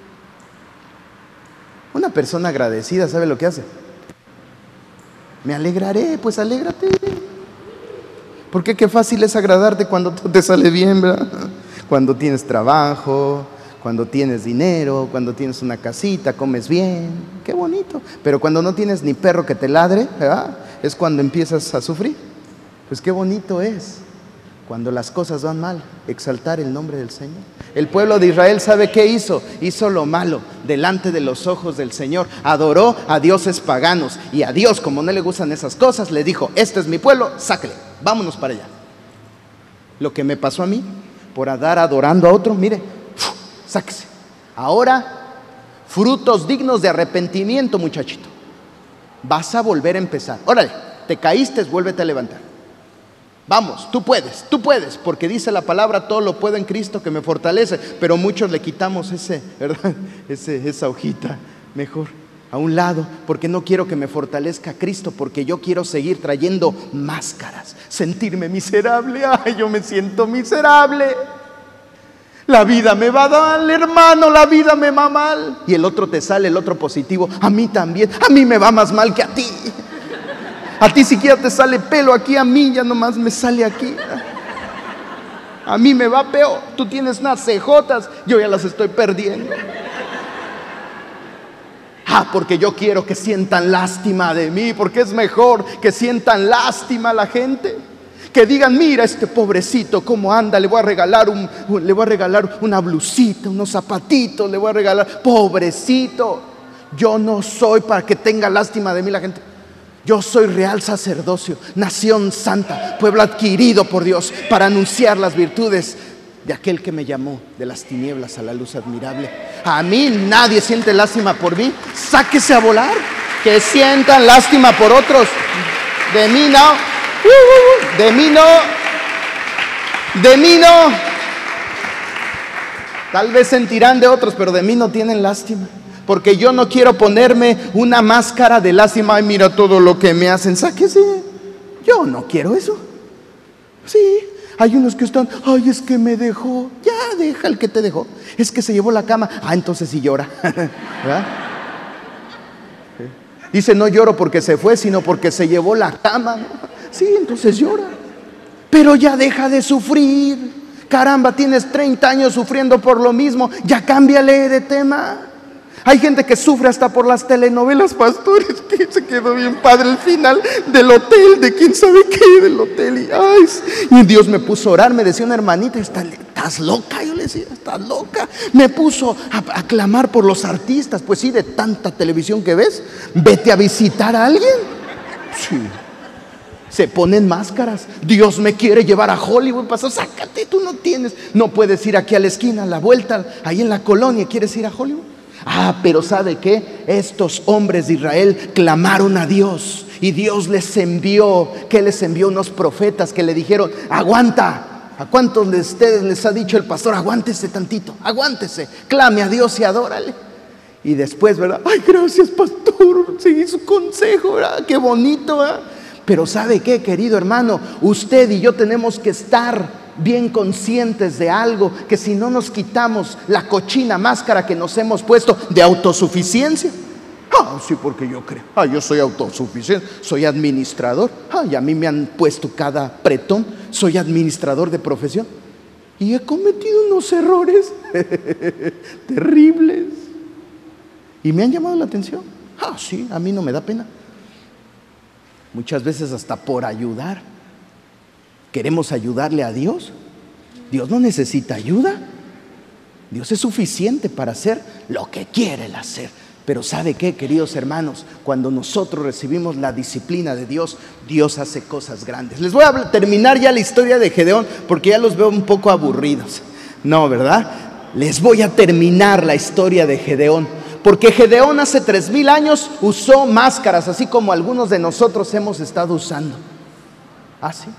Una persona agradecida, ¿sabe lo que hace? Me alegraré. Pues alégrate. Porque qué fácil es agradarte cuando todo te sale bien, ¿verdad? Cuando tienes trabajo, cuando tienes dinero, cuando tienes una casita, comes bien. Qué bonito. Pero cuando no tienes ni perro que te ladre, ¿verdad? Es cuando empiezas a sufrir. Pues qué bonito es Cuando las cosas van mal, exaltar el nombre del Señor. El pueblo de Israel, ¿sabe qué hizo? Hizo lo malo delante de los ojos del Señor. Adoró a dioses paganos. Y a Dios, como no le gustan esas cosas, le dijo: este es mi pueblo, sáquele, vámonos para allá. Lo que me pasó a mí, por andar adorando a otro, mire, sáquese. Ahora, frutos dignos de arrepentimiento, muchachito. Vas a volver a empezar. Órale, te caíste, vuélvete a levantar. Vamos, tú puedes, porque dice la palabra: todo lo puedo en Cristo que me fortalece. Pero muchos le quitamos ¿verdad? Esa hojita, mejor a un lado, porque no quiero que me fortalezca Cristo, porque yo quiero seguir trayendo máscaras, sentirme miserable. Ay, yo me siento miserable. La vida me va mal, hermano, la vida me va mal. Y el otro te sale, el otro positivo: a mí también, a mí me va más mal que a ti. A ti siquiera te sale pelo aquí, a mí ya nomás me sale aquí. A mí me va peor. Tú tienes unas cejotas, yo ya las estoy perdiendo. Porque yo quiero que sientan lástima de mí, porque es mejor que sientan lástima a la gente. Que digan: mira este pobrecito cómo anda, le voy a regalar una blusita, unos zapatitos, le voy a regalar. Pobrecito. Yo no soy para que tenga lástima de mí la gente. Yo soy real sacerdocio, nación santa, pueblo adquirido por Dios, para anunciar las virtudes de aquel que me llamó de las tinieblas a la luz admirable. A mí nadie siente lástima por mí. Sáquese a volar. Que sientan lástima por otros. De mí no. De mí no. De mí no. Tal vez sentirán de otros, pero de mí no tienen lástima. Porque yo no quiero ponerme una máscara de lástima. Ay, mira todo lo que me hacen. Sáquese. Yo no quiero eso. Sí, hay unos que están: ay, es que me dejó. Ya, deja el que te dejó. Es que se llevó la cama. Entonces sí llora. ¿Verdad? Dice: no lloro porque se fue, sino porque se llevó la cama. Sí, entonces llora. Pero ya deja de sufrir. Caramba, tienes 30 años sufriendo por lo mismo. Ya cámbiale de tema. Hay gente que sufre hasta por las telenovelas, pastores, que se quedó bien padre el final del hotel, de quién sabe qué, del hotel. Y Dios me puso a orar. Me decía una hermanita: ¿estás loca? Yo le decía: ¿estás loca? Me puso a clamar por los artistas. Pues sí, de tanta televisión que ves, vete a visitar a alguien. Sí. Se ponen máscaras. Dios me quiere llevar a Hollywood, pastor. Sácate, tú no puedes ir aquí a la esquina, a la vuelta, ahí en la colonia. ¿Quieres ir a Hollywood? Pero ¿sabe qué? Estos hombres de Israel clamaron a Dios y Dios les envió. ¿Qué les envió? Unos profetas que le dijeron: aguanta. ¿A cuántos de ustedes les ha dicho el pastor: aguántese tantito, aguántese, clame a Dios y adórale? Y después, ¿verdad? Ay, gracias, pastor, seguí su consejo, ¿verdad? Qué bonito, ¿verdad? Pero ¿sabe qué, querido hermano? Usted y yo tenemos que estar bien conscientes de algo, que si no nos quitamos la cochina máscara que nos hemos puesto de autosuficiencia. Sí, porque yo creo, yo soy autosuficiente, soy administrador. Y a mí me han puesto cada pretón, soy administrador de profesión. Y he cometido unos errores terribles. Y me han llamado la atención. Sí, a mí no me da pena. Muchas veces hasta por ayudar. ¿Queremos ayudarle a Dios? Dios no necesita ayuda. Dios es suficiente para hacer lo que quiere Él hacer. Pero ¿sabe qué, queridos hermanos? Cuando nosotros recibimos la disciplina de Dios, Dios hace cosas grandes. Les voy a terminar ya la historia de Gedeón, porque ya los veo un poco aburridos. No, ¿verdad? Les voy a terminar la historia de Gedeón, porque Gedeón hace 3000 años usó máscaras, así como algunos de nosotros hemos estado usando. ¿Sí?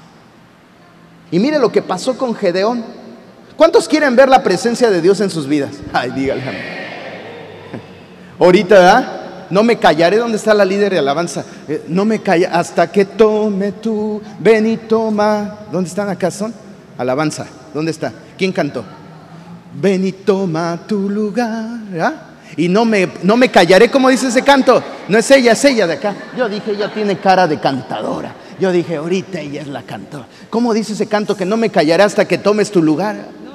Y mire lo que pasó con Gedeón. ¿Cuántos quieren ver la presencia de Dios en sus vidas? Díganle. Ahorita, ¿verdad? No me callaré. ¿Dónde está la líder de alabanza? No me callaré hasta que tome tú, ven y toma. ¿Dónde están acá? Son alabanza. ¿Dónde está? ¿Quién cantó? Ven y toma tu lugar. ¿Verdad? Y no me callaré. ¿Cómo dice ese canto? No es ella de acá. Yo dije, ella tiene cara de cantadora. Yo dije, ahorita ella es la cantora. ¿Cómo dice ese canto? Que no me callaré hasta que tomes tu lugar.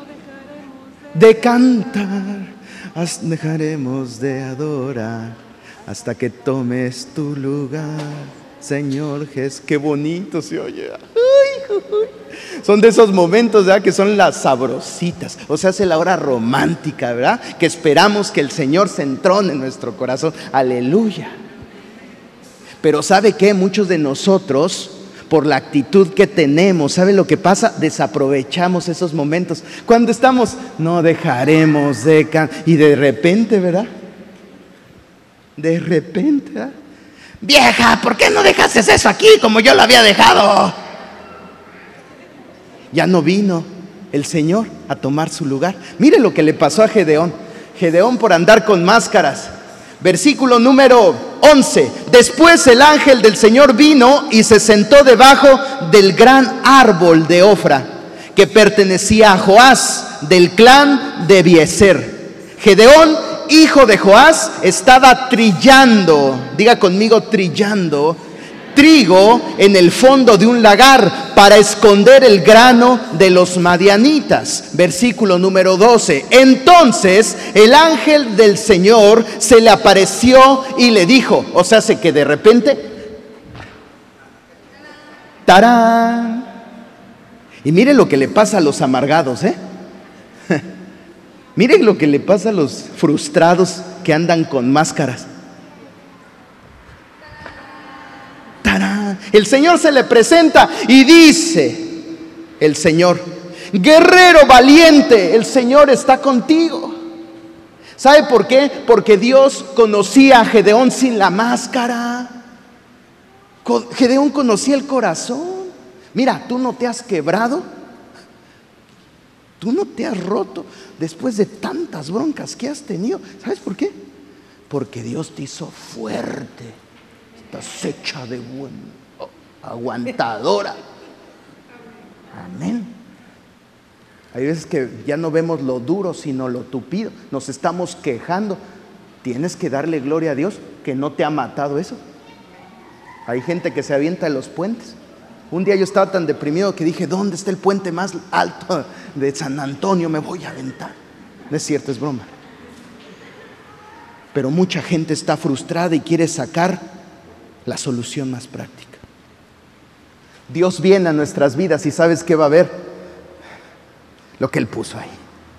De cantar, dejaremos de adorar hasta que tomes tu lugar, Señor Jesús. Qué bonito se oye. Son de esos momentos, ¿verdad?, que son las sabrositas, o sea, hace la hora romántica, ¿verdad?, que esperamos que el Señor se entrone en nuestro corazón. Aleluya. Pero ¿sabe qué? Muchos de nosotros, por la actitud que tenemos, ¿sabe lo que pasa? Desaprovechamos esos momentos. Cuando estamos, no dejaremos de cantar, y de repente, ¿verdad? De repente, ¿verdad? Vieja, ¿por qué no dejaste eso aquí como yo lo había dejado? Ya no vino el Señor a tomar su lugar. Mire lo que le pasó a Gedeón. Gedeón por andar con máscaras. Versículo número 11. Después el ángel del Señor vino y se sentó debajo del gran árbol de Ofra, que pertenecía a Joás, del clan de Abiezer. Gedeón, hijo de Joás, estaba trillando, diga conmigo, trillando, trigo en el fondo de un lagar para esconder el grano de los madianitas. Versículo número 12. Entonces el ángel del Señor se le apareció y le dijo, o sea, que de repente, ¡tarán! Y miren lo que le pasa a los amargados, miren lo que le pasa a los frustrados que andan con máscaras. ¡Tarán! El Señor se le presenta y dice el Señor, guerrero valiente, el Señor está contigo. ¿Sabe por qué? Porque Dios conocía a Gedeón sin la máscara. Gedeón conocía el corazón. Mira, tú no te has quebrado, tú no te has roto después de tantas broncas que has tenido. ¿Sabes por qué? Porque Dios te hizo fuerte. Estás hecha de aguantadora. Amén. Hay veces que ya no vemos lo duro, sino lo tupido. Nos estamos quejando. Tienes que darle gloria a Dios que no te ha matado eso. Hay gente que se avienta de los puentes. Un día yo estaba tan deprimido que dije, ¿dónde está el puente más alto de San Antonio? Me voy a aventar. No es cierto, es broma. Pero mucha gente está frustrada y quiere sacar la solución más práctica. Dios viene a nuestras vidas y ¿sabes qué va a haber? Lo que Él puso ahí.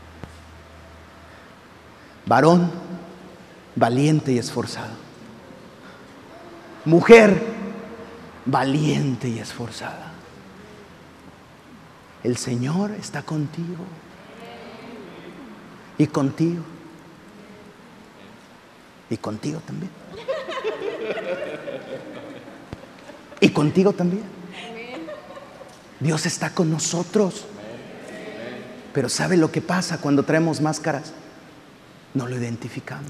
Varón valiente y esforzado. Mujer valiente y esforzada. El Señor está contigo y contigo y contigo también y contigo también. Dios está con nosotros. Pero ¿sabe lo que pasa cuando traemos máscaras? No lo identificamos.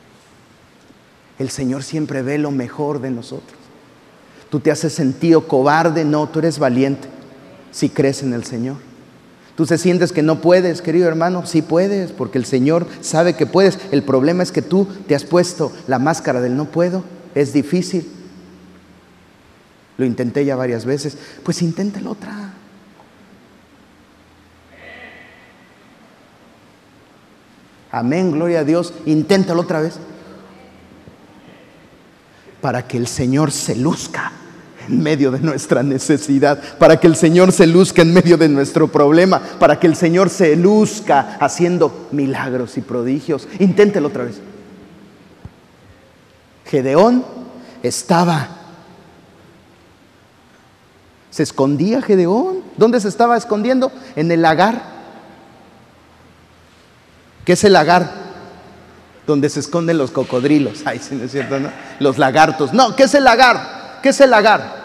El Señor siempre ve lo mejor de nosotros. Tú te haces sentido cobarde, no, tú eres valiente si crees en el Señor. Tú te sientes que no puedes, querido hermano, sí puedes, porque el Señor sabe que puedes. El problema es que tú te has puesto la máscara del no puedo, es difícil. Lo intenté ya varias veces, pues inténtalo otra. Amén, gloria a Dios, inténtalo otra vez. Para que el Señor se luzca en medio de nuestra necesidad, para que el Señor se luzca en medio de nuestro problema, para que el Señor se luzca haciendo milagros y prodigios. Inténtelo otra vez. Gedeón se escondía Gedeón. ¿Dónde se estaba escondiendo? En el lagar. ¿Qué es el lagar? Donde se esconden los cocodrilos. Ay, sí, no es cierto, ¿no? Los lagartos. No, ¿qué es el lagar? ¿Qué es el lagar?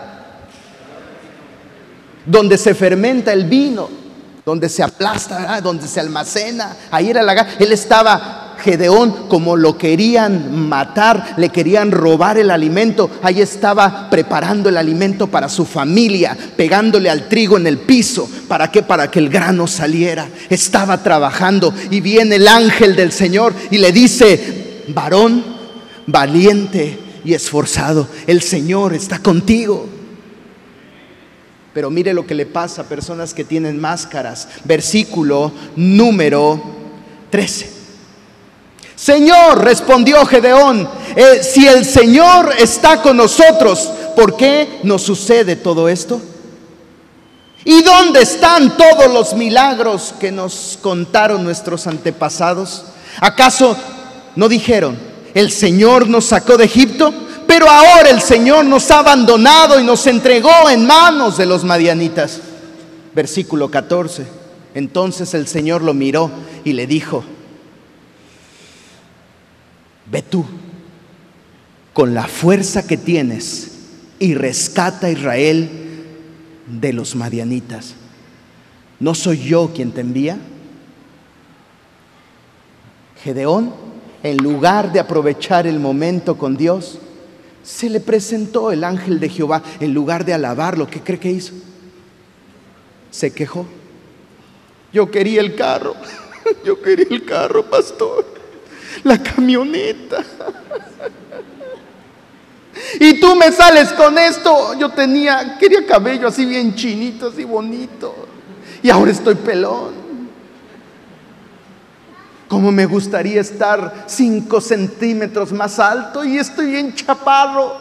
Donde se fermenta el vino, donde se aplasta, ¿verdad? Donde se almacena. Ahí era el lagar. Él estaba, Gedeón, como lo querían matar, le querían robar el alimento. Ahí estaba preparando el alimento para su familia, pegándole al trigo en el piso. ¿Para qué? Para que el grano saliera. Estaba trabajando y viene el ángel del Señor y le dice, varón valiente y esforzado, el Señor está contigo. Pero mire lo que le pasa a personas que tienen máscaras. Versículo número 13. Señor, respondió Gedeón, si el Señor está con nosotros, ¿por qué nos sucede todo esto? ¿Y dónde están todos los milagros que nos contaron nuestros antepasados? ¿Acaso no dijeron, el Señor nos sacó de Egipto, pero ahora el Señor nos ha abandonado y nos entregó en manos de los madianitas? Versículo 14. Entonces el Señor lo miró y le dijo, ve tú con la fuerza que tienes y rescata a Israel de los madianitas. ¿No soy yo quien te envía? Gedeón, en lugar de aprovechar el momento con Dios, se le presentó el ángel de Jehová. En lugar de alabarlo, ¿qué cree que hizo? Se quejó. Yo quería el carro, pastor, la camioneta. Y tú me sales con esto. Quería cabello así bien chinito, así bonito, y ahora estoy pelón. Cómo me gustaría estar 5 centímetros más alto y estoy bien chaparro.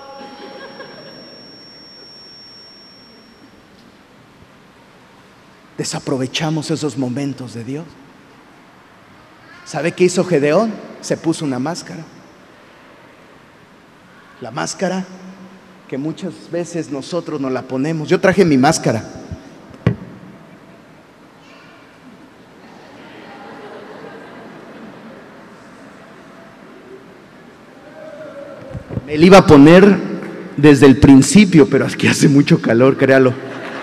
Desaprovechamos esos momentos de Dios. ¿Sabe qué hizo Gedeón? Se puso una máscara. La máscara que muchas veces nosotros nos la ponemos. Yo traje mi máscara. Me la iba a poner desde el principio, pero aquí hace mucho calor, créalo.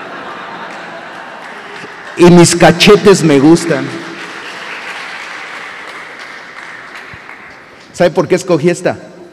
Y mis cachetes me gustan. ¿Sabe por qué escogí esta?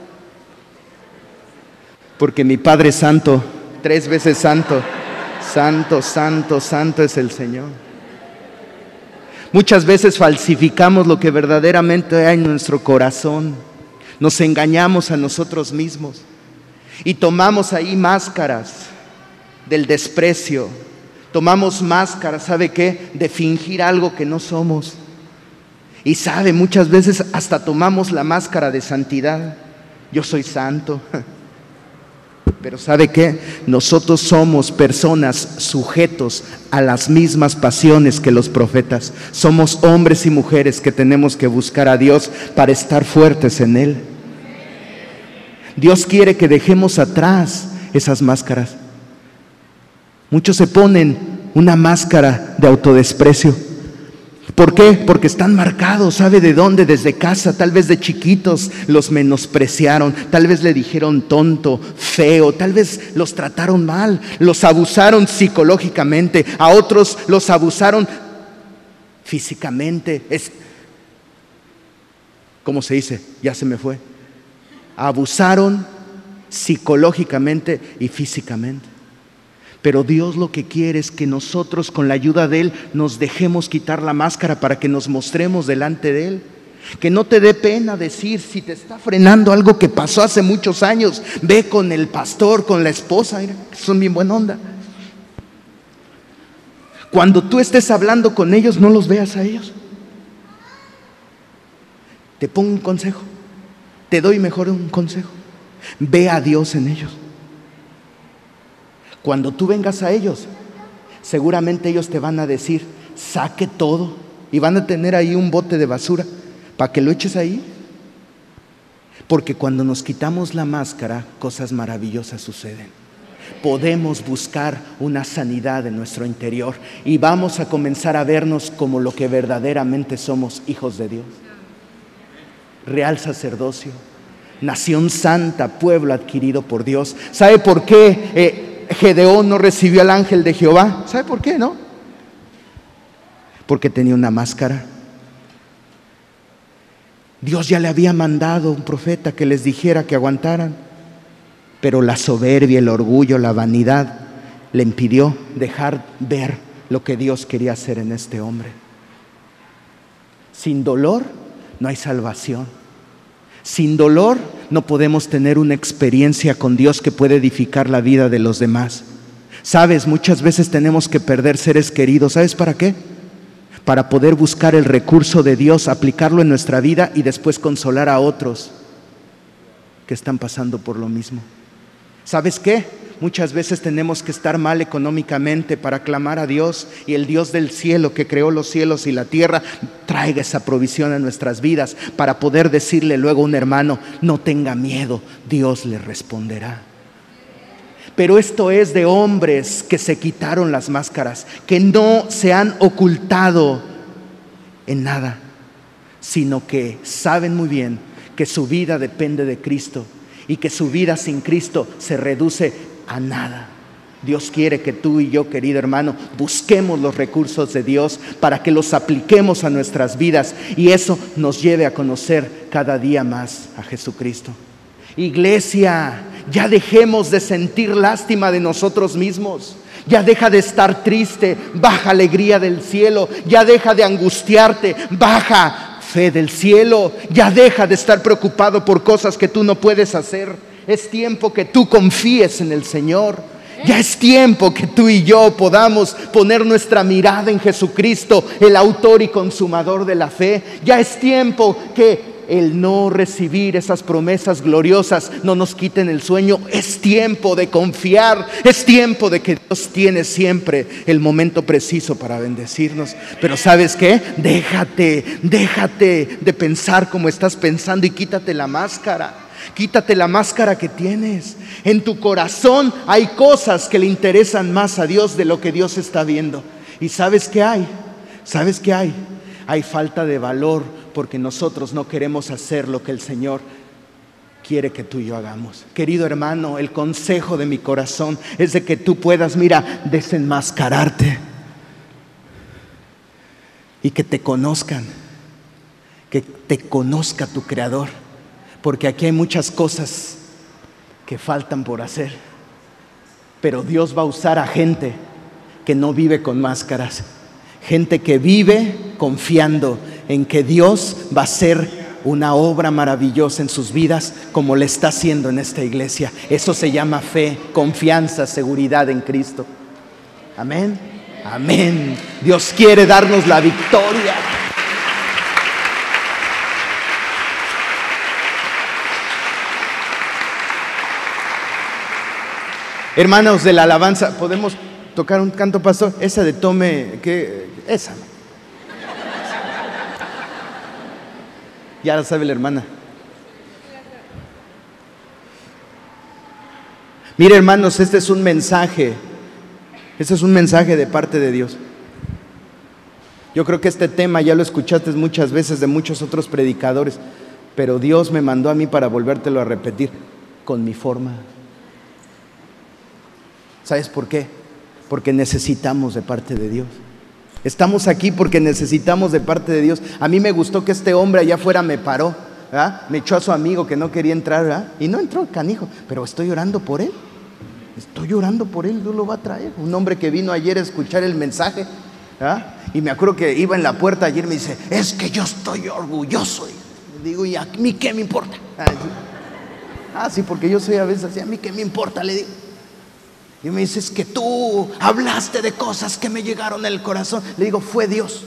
Porque mi Padre Santo, 3 veces santo, santo, santo, santo es el Señor. Muchas veces falsificamos lo que verdaderamente hay en nuestro corazón. Nos engañamos a nosotros mismos y tomamos ahí máscaras del desprecio. Tomamos máscaras, ¿sabe qué? De fingir algo que no somos. Y sabe, muchas veces hasta tomamos la máscara de santidad. Yo soy santo. Pero ¿sabe qué? Nosotros somos personas sujetos a las mismas pasiones que los profetas. Somos hombres y mujeres que tenemos que buscar a Dios para estar fuertes en Él. Dios quiere que dejemos atrás esas máscaras. Muchos se ponen una máscara de autodesprecio. ¿Por qué? Porque están marcados, ¿sabe de dónde? Desde casa, tal vez de chiquitos los menospreciaron, tal vez le dijeron tonto, feo, tal vez los trataron mal, los abusaron psicológicamente, a otros los abusaron físicamente. ¿Cómo se dice? Ya se me fue. Abusaron psicológicamente y físicamente. Pero Dios lo que quiere es que nosotros, con la ayuda de Él, nos dejemos quitar la máscara para que nos mostremos delante de Él. Que no te dé pena decir, si te está frenando algo que pasó hace muchos años, ve con el pastor, con la esposa, mira, que son bien buena onda. Cuando tú estés hablando con ellos, no los veas a ellos. Te pongo un consejo, te doy mejor un consejo. Ve a Dios en ellos. Cuando tú vengas a ellos, seguramente ellos te van a decir, saque todo, y van a tener ahí un bote de basura para que lo eches ahí. Porque cuando nos quitamos la máscara, cosas maravillosas suceden. Podemos buscar una sanidad en nuestro interior y vamos a comenzar a vernos como lo que verdaderamente somos, hijos de Dios. Real sacerdocio, nación santa, pueblo adquirido por Dios. ¿Sabe por qué Gedeón no recibió al ángel de Jehová? ¿Sabe por qué, no? Porque tenía una máscara. Dios ya le había mandado un profeta que les dijera que aguantaran, pero la soberbia, el orgullo, la vanidad le impidió dejar ver lo que Dios quería hacer en este hombre. Sin dolor no hay salvación. Sin dolor no podemos tener una experiencia con Dios que puede edificar la vida de los demás. Sabes, muchas veces tenemos que perder seres queridos. ¿Sabes para qué? Para poder buscar el recurso de Dios, aplicarlo en nuestra vida y después consolar a otros que están pasando por lo mismo. ¿Sabes qué? Muchas veces tenemos que estar mal económicamente para clamar a Dios, y el Dios del cielo, que creó los cielos y la tierra, traiga esa provisión a nuestras vidas para poder decirle luego a un hermano: no tenga miedo, Dios le responderá. Pero esto es de hombres que se quitaron las máscaras, que no se han ocultado en nada, sino que saben muy bien que su vida depende de Cristo y que su vida sin Cristo se reduce a nada. Dios quiere que tú y yo, querido hermano, busquemos los recursos de Dios para que los apliquemos a nuestras vidas, y eso nos lleve a conocer cada día más a Jesucristo. Iglesia, ya dejemos de sentir lástima de nosotros mismos. Ya deja de estar triste, baja alegría del cielo. Ya deja de angustiarte, baja fe del cielo. Ya deja de estar preocupado por cosas que tú no puedes hacer. Es tiempo que tú confíes en el Señor. Ya es tiempo que tú y yo podamos poner nuestra mirada en Jesucristo, el autor y consumador de la fe. Ya es tiempo que el no recibir esas promesas gloriosas no nos quiten el sueño. Es tiempo de confiar, es tiempo de que Dios tiene siempre el momento preciso para bendecirnos. Pero ¿sabes qué? Déjate de pensar como estás pensando y quítate la máscara. Quítate la máscara que tienes. En tu corazón hay cosas que le interesan más a Dios de lo que Dios está viendo. ¿Y sabes qué hay? ¿Sabes qué hay? Hay falta de valor, porque nosotros no queremos hacer lo que el Señor quiere que tú y yo hagamos. Querido hermano, el consejo de mi corazón es de que tú puedas, desenmascararte y que te conozcan, que te conozca tu Creador, porque aquí hay muchas cosas que faltan por hacer, pero Dios va a usar a gente que no vive con máscaras, gente que vive confiando en que Dios va a hacer una obra maravillosa en sus vidas, como le está haciendo en esta iglesia. Eso se llama fe, confianza, seguridad en Cristo. Amén. Amén. Dios quiere darnos la victoria. Hermanos de la alabanza, ¿podemos tocar un canto, pastor? Esa de tome, esa. Ya la sabe la hermana. Mire, hermanos, este es un mensaje de parte de Dios. Yo creo que este tema ya lo escuchaste muchas veces de muchos otros predicadores, pero Dios me mandó a mí para volvértelo a repetir con mi forma. ¿Sabes por qué? Porque necesitamos de parte de Dios. Estamos aquí porque necesitamos de parte de Dios. A mí me gustó que este hombre allá afuera me paró, ¿verdad? Me echó a su amigo que no quería entrar, ¿verdad? Y no entró el canijo, pero estoy orando por él. Estoy orando por él, Dios lo va a traer. Un hombre que vino ayer a escuchar el mensaje, ¿verdad? Y me acuerdo que iba en la puerta ayer y me dice: es que yo estoy orgulloso. Y digo: ¿y a mí qué me importa? Sí, porque yo soy a veces así: ¿a mí qué me importa? Le digo. Y me dice: es que tú hablaste de cosas que me llegaron al corazón. Le digo: fue Dios.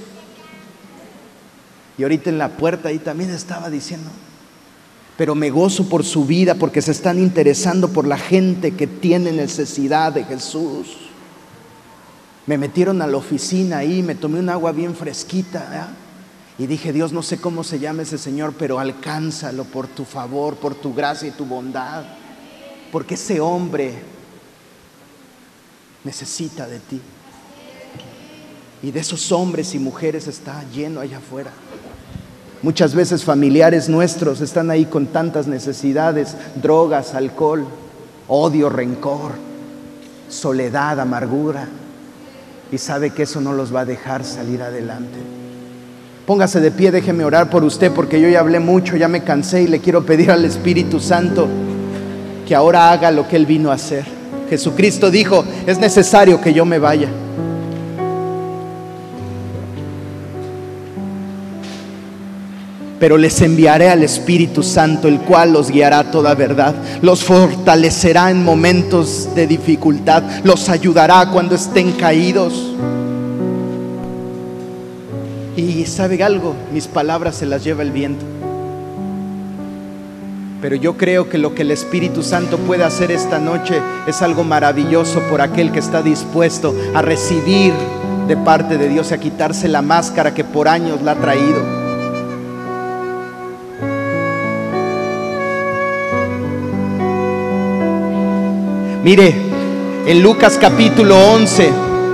Y ahorita en la puerta ahí también estaba diciendo: pero me gozo por su vida, porque se están interesando por la gente que tiene necesidad de Jesús. Me metieron a la oficina ahí, me tomé un agua bien fresquita, ¿verdad? Y dije: Dios, no sé cómo se llama ese señor, pero alcánzalo por tu favor, por tu gracia y tu bondad, porque ese hombre necesita de ti. Y de esos hombres y mujeres está lleno allá afuera. Muchas veces familiares nuestros están ahí con tantas necesidades: drogas, alcohol, odio, rencor, soledad, amargura. Y sabe que eso no los va a dejar salir adelante. Póngase de pie, déjeme orar por usted, porque yo ya hablé mucho, ya me cansé, y le quiero pedir al Espíritu Santo que ahora haga lo que Él vino a hacer. Jesucristo dijo: es necesario que yo me vaya. Pero les enviaré al Espíritu Santo, el cual los guiará a toda verdad, los fortalecerá en momentos de dificultad, los ayudará cuando estén caídos. Y ¿sabe algo? Mis palabras se las lleva el viento. Pero yo creo que lo que el Espíritu Santo puede hacer esta noche es algo maravilloso por aquel que está dispuesto a recibir de parte de Dios y a quitarse la máscara que por años la ha traído. Mire, en Lucas capítulo 11,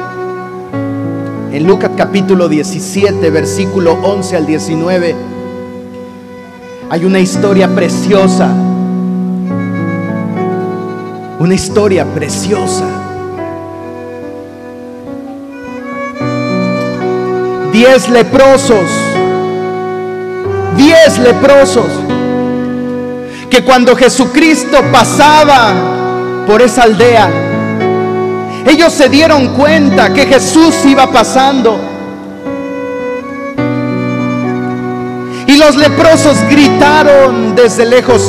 en Lucas capítulo 17, versículo 11 al 19, hay una historia preciosa. Una historia preciosa. 10 leprosos. 10 leprosos. Que cuando Jesucristo pasaba por esa aldea, ellos se dieron cuenta que Jesús iba pasando. Y los leprosos gritaron desde lejos: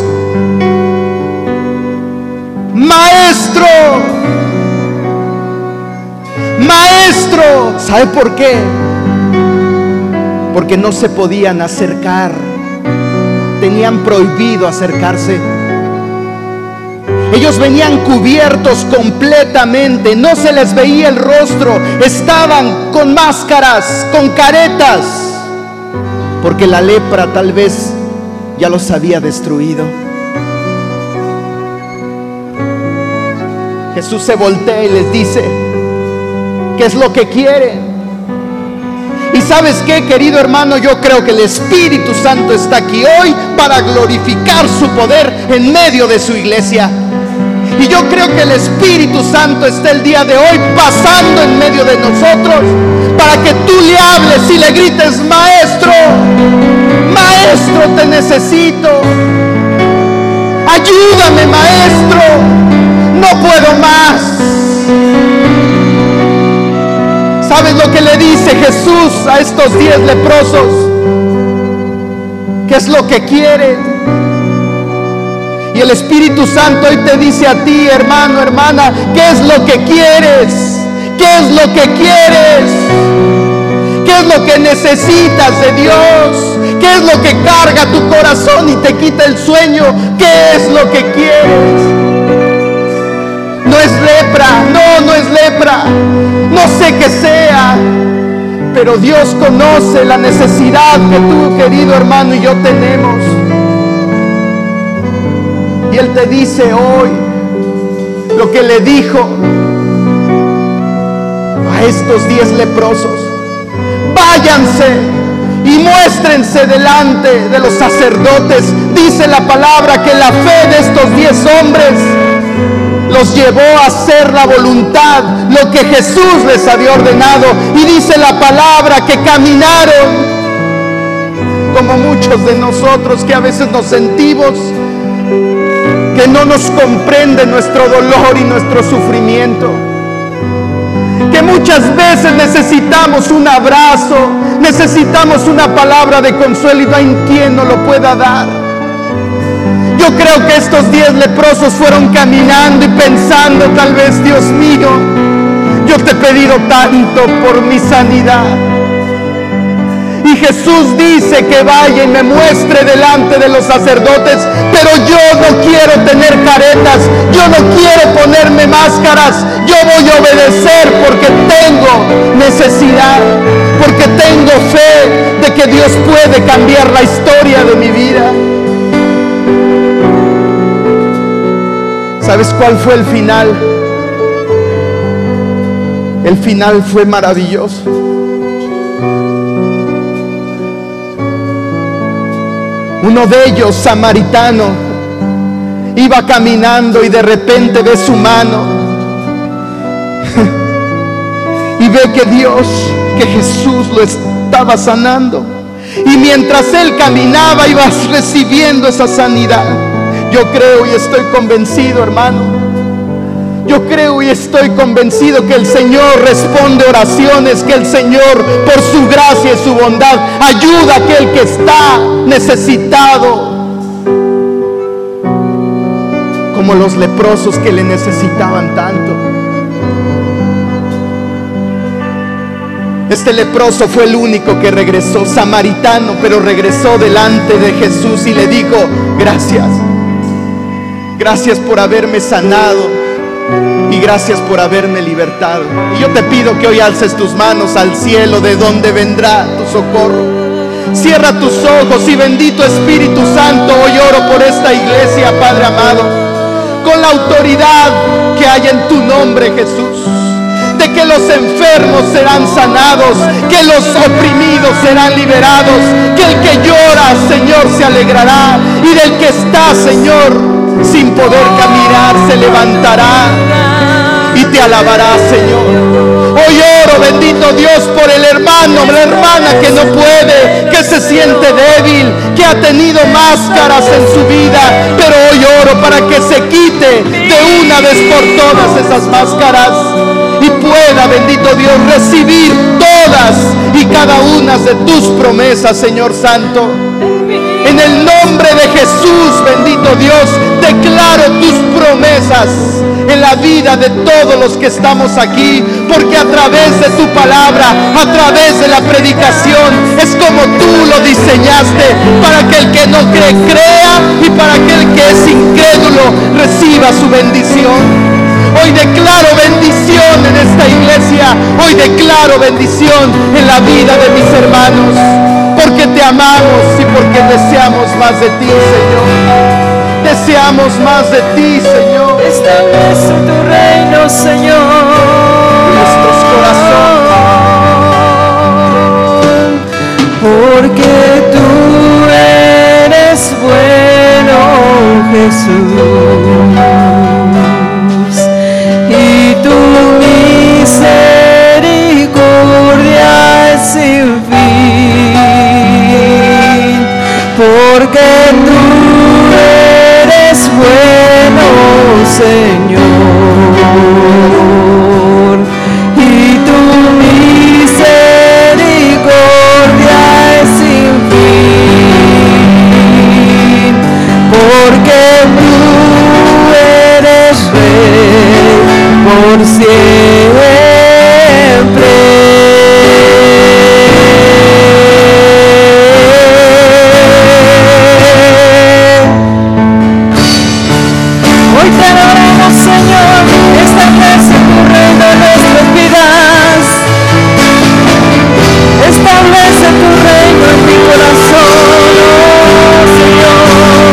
¡Maestro! ¡Maestro! ¿Sabe por qué? Porque no se podían acercar. Tenían prohibido acercarse. Ellos venían cubiertos completamente, no se les veía el rostro, estaban con máscaras, con caretas, porque la lepra tal vez ya los había destruido. Jesús se voltea y les dice: ¿qué es lo que quieren? Y ¿sabes qué, querido hermano? Yo creo que el Espíritu Santo está aquí hoy para glorificar su poder en medio de su iglesia. Y yo creo que el Espíritu Santo está el día de hoy pasando en medio de nosotros para que tú le hables y le grites: Maestro, Maestro, te necesito. Ayúdame, Maestro, no puedo más. ¿Sabes lo que le dice Jesús a estos 10 leprosos? ¿Qué es lo que quieren? Y el Espíritu Santo hoy te dice a ti, hermano, hermana: ¿qué es lo que quieres? ¿Qué es lo que quieres? ¿Qué es lo que necesitas de Dios? ¿Qué es lo que carga tu corazón y te quita el sueño? ¿Qué es lo que quieres? No es lepra, no es lepra, no sé qué sea, pero Dios conoce la necesidad que tú, querido hermano, y yo tenemos. Y Él te dice hoy lo que le dijo a estos 10 leprosos: váyanse y muéstrense delante de los sacerdotes. Dice la palabra que la fe de estos 10 hombres los llevó a hacer la voluntad, lo que Jesús les había ordenado. Y dice la palabra que caminaron como muchos de nosotros, que a veces nos sentimos que no nos comprende nuestro dolor y nuestro sufrimiento, que muchas veces necesitamos un abrazo, necesitamos una palabra de consuelo y no hay quien nos lo pueda dar. Yo creo que estos 10 leprosos fueron caminando y pensando tal vez: Dios mío, yo te he pedido tanto por mi sanidad. Y Jesús dice que vaya y me muestre delante de los sacerdotes, pero yo no quiero tener caretas, yo no quiero ponerme máscaras, yo voy a obedecer porque tengo necesidad, porque tengo fe de que Dios puede cambiar la historia de mi vida. ¿Sabes cuál fue el final? El final fue maravilloso. Uno de ellos, samaritano, iba caminando y de repente ve su mano y ve que Dios, que Jesús lo estaba sanando. Y mientras él caminaba, iba recibiendo esa sanidad. Yo creo y estoy convencido, hermano, yo creo y estoy convencido que el Señor responde oraciones, que el Señor, por su gracia y su bondad, ayuda a aquel que está necesitado, como los leprosos que le necesitaban tanto. Este leproso fue el único que regresó, samaritano, pero regresó delante de Jesús y le dijo: gracias, Gracias por haberme sanado y gracias por haberme libertado. Y yo te pido que hoy alces tus manos al cielo, de donde vendrá tu socorro. Cierra tus ojos y bendito Espíritu Santo, hoy oro por esta iglesia, Padre amado, con la autoridad que hay en tu nombre, Jesús, de que los enfermos serán sanados, que los oprimidos serán liberados, que el que llora, Señor, se alegrará, y del que está, Señor, sin poder caminar, se levantará y te alabará, Señor. Hoy oro, bendito Dios, por el hermano, la hermana que no puede, que se siente débil, que ha tenido máscaras en su vida, pero hoy oro para que se quite de una vez por todas esas máscaras y pueda, bendito Dios, recibir todas y cada una de tus promesas, Señor Santo. En el nombre de Jesús, bendito Dios, declaro tus promesas en la vida de todos los que estamos aquí, porque a través de tu palabra, a través de la predicación, es como tú lo diseñaste, para que el que no cree, crea, y para que el que es incrédulo reciba su bendición. Hoy declaro bendición en esta iglesia, hoy declaro bendición en la vida de mis hermanos, porque te amamos y porque deseamos más de ti, Señor. Deseamos más de ti, Señor. Establece tu reino, Señor, Nuestros corazones, porque tú eres bueno, Jesús, y tu misericordia es sin fin, porque tú eres bueno, Señor, y tu misericordia es sin fin, porque tú eres Rey por siempre. Hoy te adoramos, Señor, establece tu reino en nuestras vidas, establece tu reino en mi corazón, oh Señor.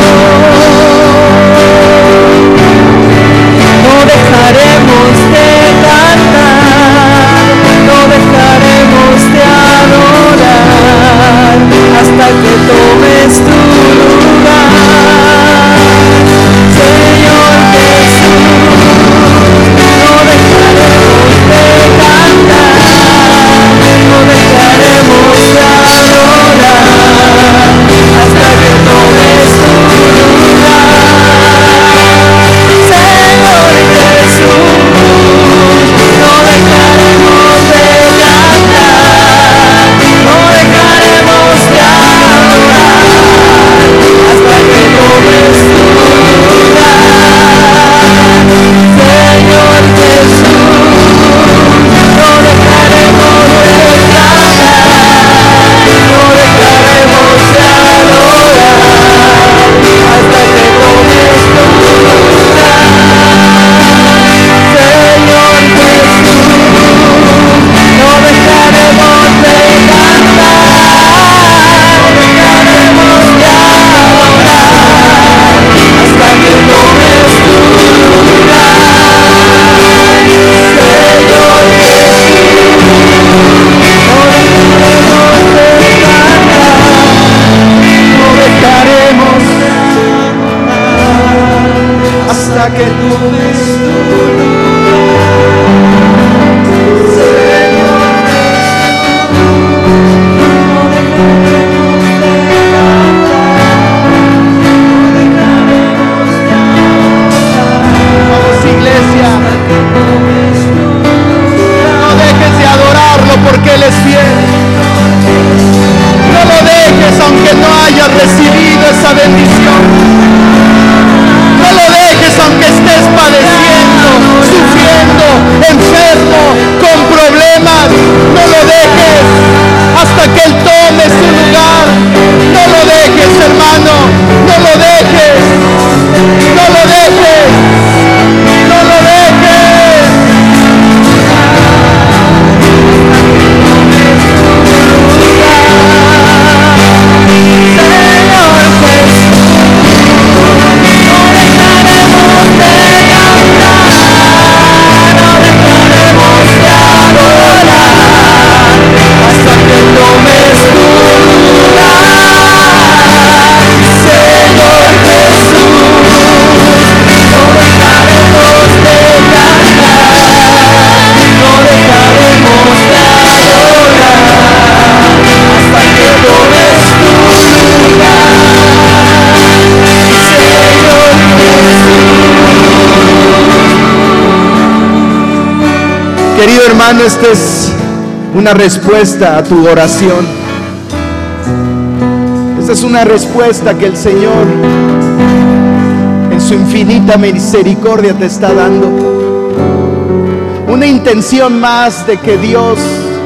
No dejaremos de cantar, no dejaremos de adorar, hasta que tomes tu lugar, Señor Jesús. No dejaremos de cantar, no dejaremos de adorar, hasta que tomes tu lugar, Señor Jesús. No dejaremos de cantar, no dejaremos de adorar, hasta que tomes tu lugar, Señor Jesús. No dejaremos de cantar, no dejaremos de adorar, hasta que tomes tu lugar, Señor Jesús. No dejaremos de cantar, no dejaremos de adorar, hasta que tomes tu lugar, Señor Jesús. No dejaremos de cantar, no dejaremos de adorar, hasta que tomes tu vamos, iglesia, no dejes de adorarlo porque Él es fiel. No lo dejes aunque no hayas recibido esa bendición. No lo dejes aunque estés padeciendo, sufriendo, enfermo, con problemas. No lo dejes hasta que Él tome su lugar. No lo dejes, hermano, no lo dejes. No lo dejes. No lo dejes. Querido hermano, esta es una respuesta a tu oración. Esta es una respuesta que el Señor en su infinita misericordia te está dando. Una intención más de que Dios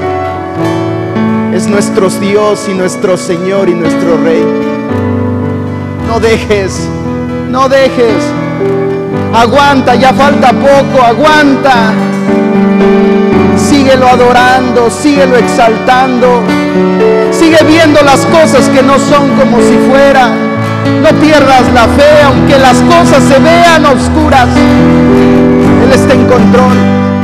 es nuestro Dios y nuestro Señor y nuestro Rey. No dejes, no dejes. Aguanta, ya falta poco, aguanta. Síguelo adorando, síguelo exaltando. Sigue viendo las cosas que no son como si fuera. No pierdas la fe, aunque las cosas se vean oscuras. Él está en control.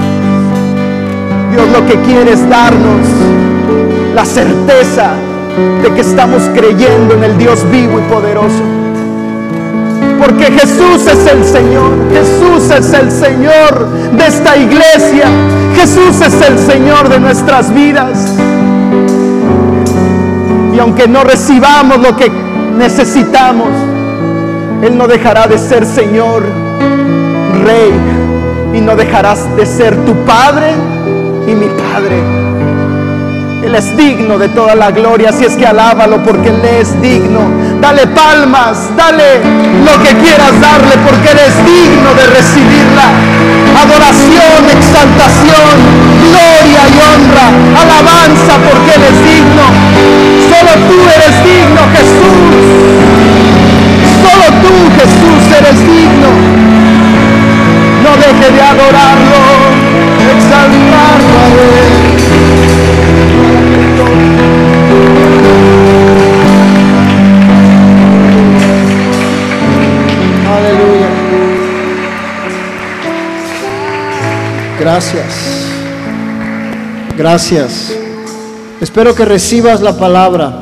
Dios lo que quiere es darnos la certeza de que estamos creyendo en el Dios vivo y poderoso. Porque Jesús es el Señor. Jesús es el Señor de esta iglesia. Jesús es el Señor de nuestras vidas. Y aunque no recibamos lo que necesitamos, Él no dejará de ser Señor, Rey, y no dejarás de ser tu Padre y mi Padre. Él es digno de toda la gloria, así es que alábalo porque Él es digno. Dale palmas, dale lo que quieras darle porque Él es digno de recibirla. Adoración, exaltación, gloria y honra, alabanza porque Él es digno. Solo tú eres digno, Jesús. Solo tú, Jesús, eres digno. No deje de adorarlo, exaltarlo a Él. Aleluya. Gracias. Gracias. Espero que recibas la palabra.